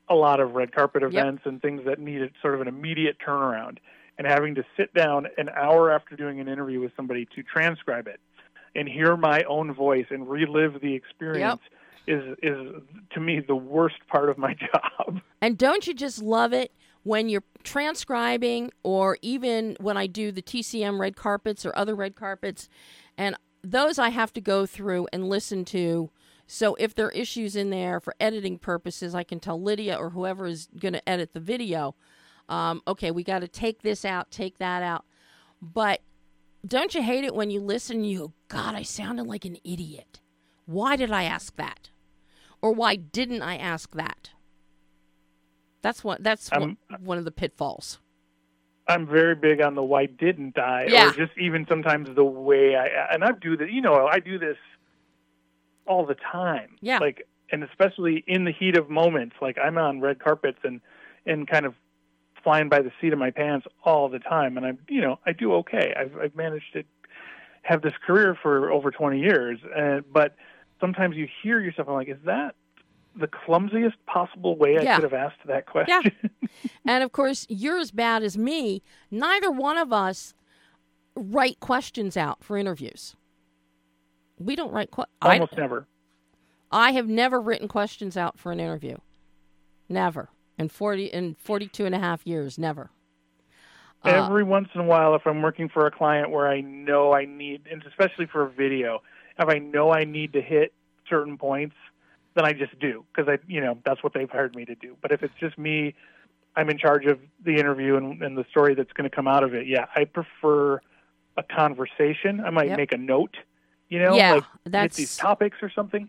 Speaker 5: a lot of red carpet events and things that needed sort of an immediate turnaround, and having to sit down an hour after doing an interview with somebody to transcribe it and hear my own voice and relive the experience is to me the worst part of my job.
Speaker 1: And don't you just love it when you're transcribing, or even when I do the TCM red carpets or other red carpets, and those I have to go through and listen to. So if there are issues in there for editing purposes, I can tell Lydia or whoever is going to edit the video, okay, we got to take this out, take that out. But don't you hate it when you listen and you go, God, I sounded like an idiot. Why did I ask that? Or why didn't I ask that? That's one of the pitfalls.
Speaker 5: I'm very big on the why didn't I, or just even sometimes the way and I do that. I do this all the time.
Speaker 1: Yeah.
Speaker 5: Like, and especially in the heat of moments, like I'm on red carpets and kind of flying by the seat of my pants all the time. And I do okay. I've managed to have this career for over 20 years. But sometimes you hear yourself, I'm like, is that the clumsiest possible way I could have asked that question?
Speaker 1: Yeah. And of course, you're as bad as me. Neither one of us write questions out for interviews. We don't write
Speaker 5: almost never.
Speaker 1: I have never written questions out for an interview. Never. In 42 and a half years, never.
Speaker 5: Every once in a while, if I'm working for a client where I know I need, and especially for a video, if I know I need to hit certain points, then I just do, because that's what they've hired me to do. But if it's just me, I'm in charge of the interview and the story that's going to come out of it. Yeah, I prefer a conversation. I might make a note, like hit these topics or something.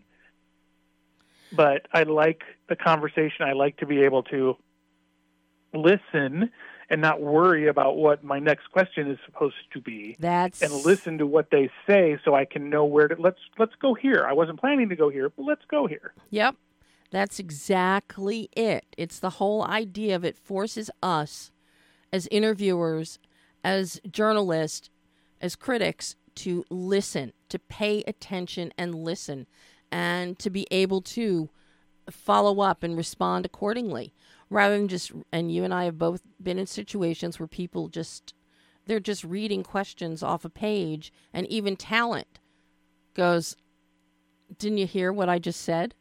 Speaker 5: But I like the conversation. I like to be able to listen and not worry about what my next question is supposed to be. And listen to what they say so I can know where to, let's go here. I wasn't planning to go here, but let's go here.
Speaker 1: Yep. That's exactly it. It's the whole idea of it forces us as interviewers, as journalists, as critics to listen, to pay attention and listen, and to be able to follow up and respond accordingly. Rather than and you and I have both been in situations where people they're just reading questions off a page, and even talent goes, didn't you hear what I just said?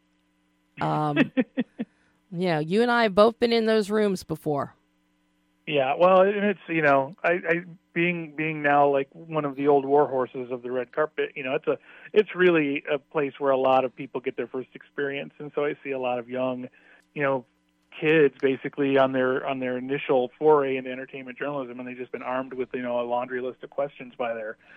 Speaker 1: Yeah, you and I have both been in those rooms before.
Speaker 5: Yeah, well, and it's, I being now like one of the old war horses of the red carpet, it's really a place where a lot of people get their first experience. And so I see a lot of young, kids basically on their initial foray into entertainment journalism, and they've just been armed with, a laundry list of questions by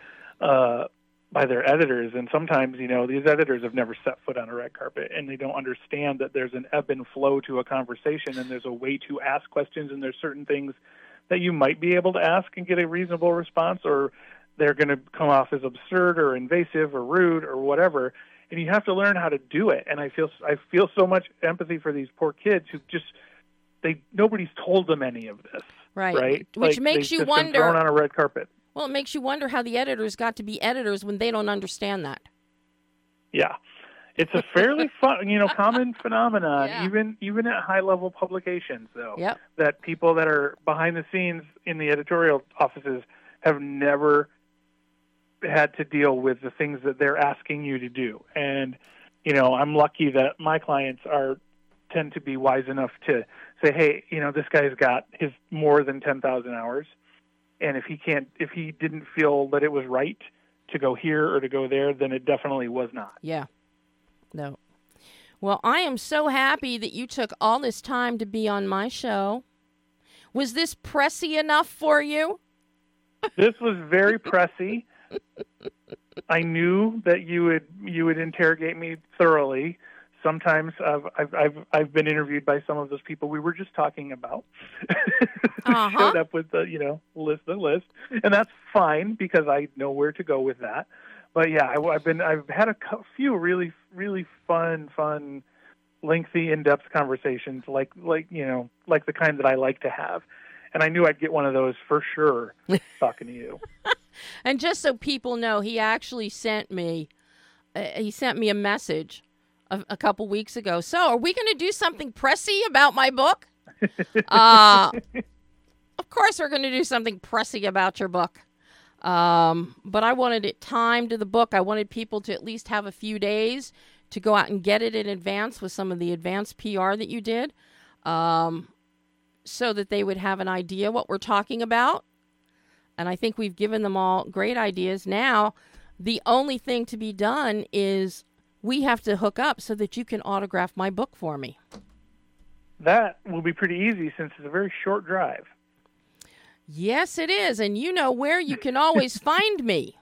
Speaker 5: their editors. And sometimes, these editors have never set foot on a red carpet, and they don't understand that there's an ebb and flow to a conversation, and there's a way to ask questions, and there's certain things that you might be able to ask and get a reasonable response, or they're going to come off as absurd or invasive or rude or whatever. And you have to learn how to do it. And I feel so much empathy for these poor kids who nobody's told them any of this. Right.
Speaker 1: Which makes you wonder.
Speaker 5: Been thrown on a red carpet.
Speaker 1: Well, it makes you wonder how the editors got to be editors when they don't understand that.
Speaker 5: Yeah. It's a fairly common phenomenon, even at high-level publications, though, that people that are behind the scenes in the editorial offices have never had to deal with the things that they're asking you to do. And, I'm lucky that my clients tend to be wise enough to say, hey, this guy's got his more than 10,000 hours. And if he didn't feel that it was right to go here or to go there, then it definitely was not.
Speaker 1: Yeah. No. Well, I am so happy that you took all this time to be on my show. Was this pressy enough for you?
Speaker 5: This was very pressy. I knew that you would interrogate me thoroughly. Sometimes I've been interviewed by some of those people we were just talking about. Showed up with the list, and that's fine because I know where to go with that. But yeah, I've had a few really, really fun, lengthy, in-depth conversations, like the kind that I like to have. And I knew I'd get one of those for sure talking to you.
Speaker 1: And just so people know, he actually sent me a message a couple weeks ago. So are we going to do something pressy about my book? Of course we're going to do something pressy about your book. But I wanted it timed to the book. I wanted people to at least have a few days to go out and get it in advance with some of the advanced PR that you did, so that they would have an idea what we're talking about. And I think we've given them all great ideas. Now, the only thing to be done is we have to hook up so that you can autograph my book for me.
Speaker 5: That will be pretty easy since it's a very short drive.
Speaker 1: Yes, it is. And you know where you can always find me.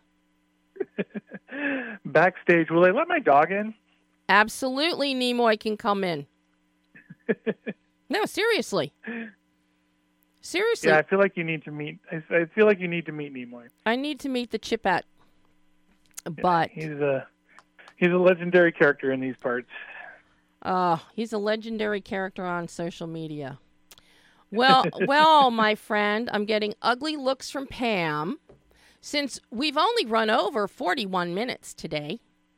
Speaker 5: Backstage. Will they let my dog in?
Speaker 1: Absolutely, Nimoy can come in. No, seriously. Seriously.
Speaker 5: Yeah, I feel like you need to meet. I feel like you need to meet Nimoy.
Speaker 1: I need to meet the Chipette. But
Speaker 5: he's a legendary character in these parts.
Speaker 1: He's a legendary character on social media. Well, my friend, I'm getting ugly looks from Pam since we've only run over 41 minutes today.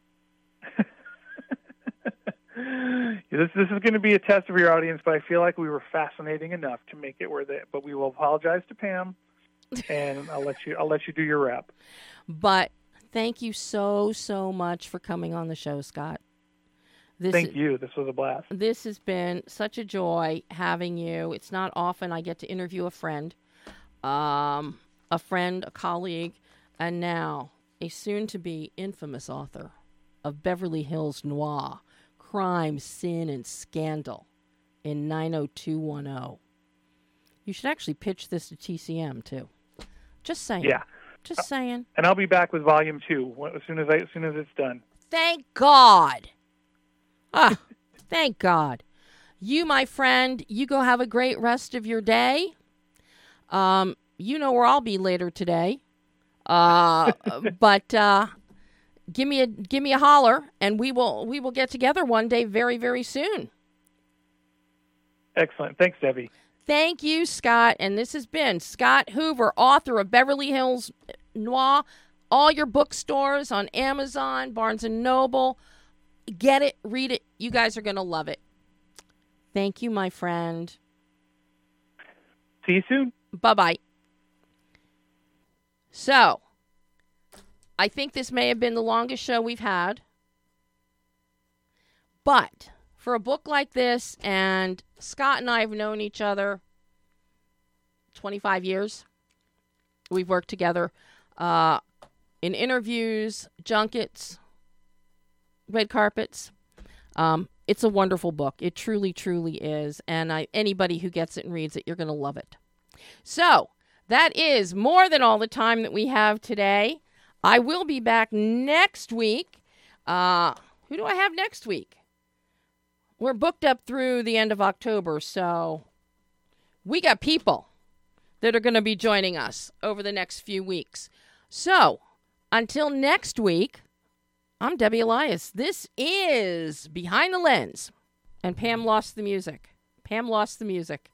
Speaker 5: This is going to be a test of your audience, but I feel like we were fascinating enough to make it worth it. But we will apologize to Pam, and I'll let you do your wrap.
Speaker 1: But thank you so much for coming on the show, Scott.
Speaker 5: Thank you. This was a blast.
Speaker 1: This has been such a joy having you. It's not often I get to interview a friend, a colleague, and now a soon-to-be infamous author of Beverly Hills Noir, Crime, Sin, and Scandal in 90210. You should actually pitch this to TCM, too. Just saying.
Speaker 5: Yeah.
Speaker 1: Just saying.
Speaker 5: And I'll be back with volume 2 as soon as it's done.
Speaker 1: Thank God. Thank God. You, my friend, you go have a great rest of your day. You know where I'll be later today. But give me a holler, and we will get together one day very, very soon.
Speaker 5: Excellent. Thanks, Debbie.
Speaker 1: Thank you, Scott. And this has been Scott Hoover, author of Beverly Hills Noir. All your bookstores on Amazon, Barnes & Noble. Get it, read it. You guys are going to love it. Thank you, my friend.
Speaker 5: See you soon.
Speaker 1: Bye-bye. So, I think this may have been the longest show we've had. But for a book like this, and Scott and I have known each other 25 years. We've worked together in interviews, junkets, red carpets. It's a wonderful book. It truly, truly is. And anybody who gets it and reads it, you're going to love it. So, that is more than all the time that we have today. I will be back next week. Who do I have next week? We're booked up through the end of October, so we got people that are going to be joining us over the next few weeks. So, until next week, I'm Debbie Elias. This is Behind the Lens. And Pam lost the music.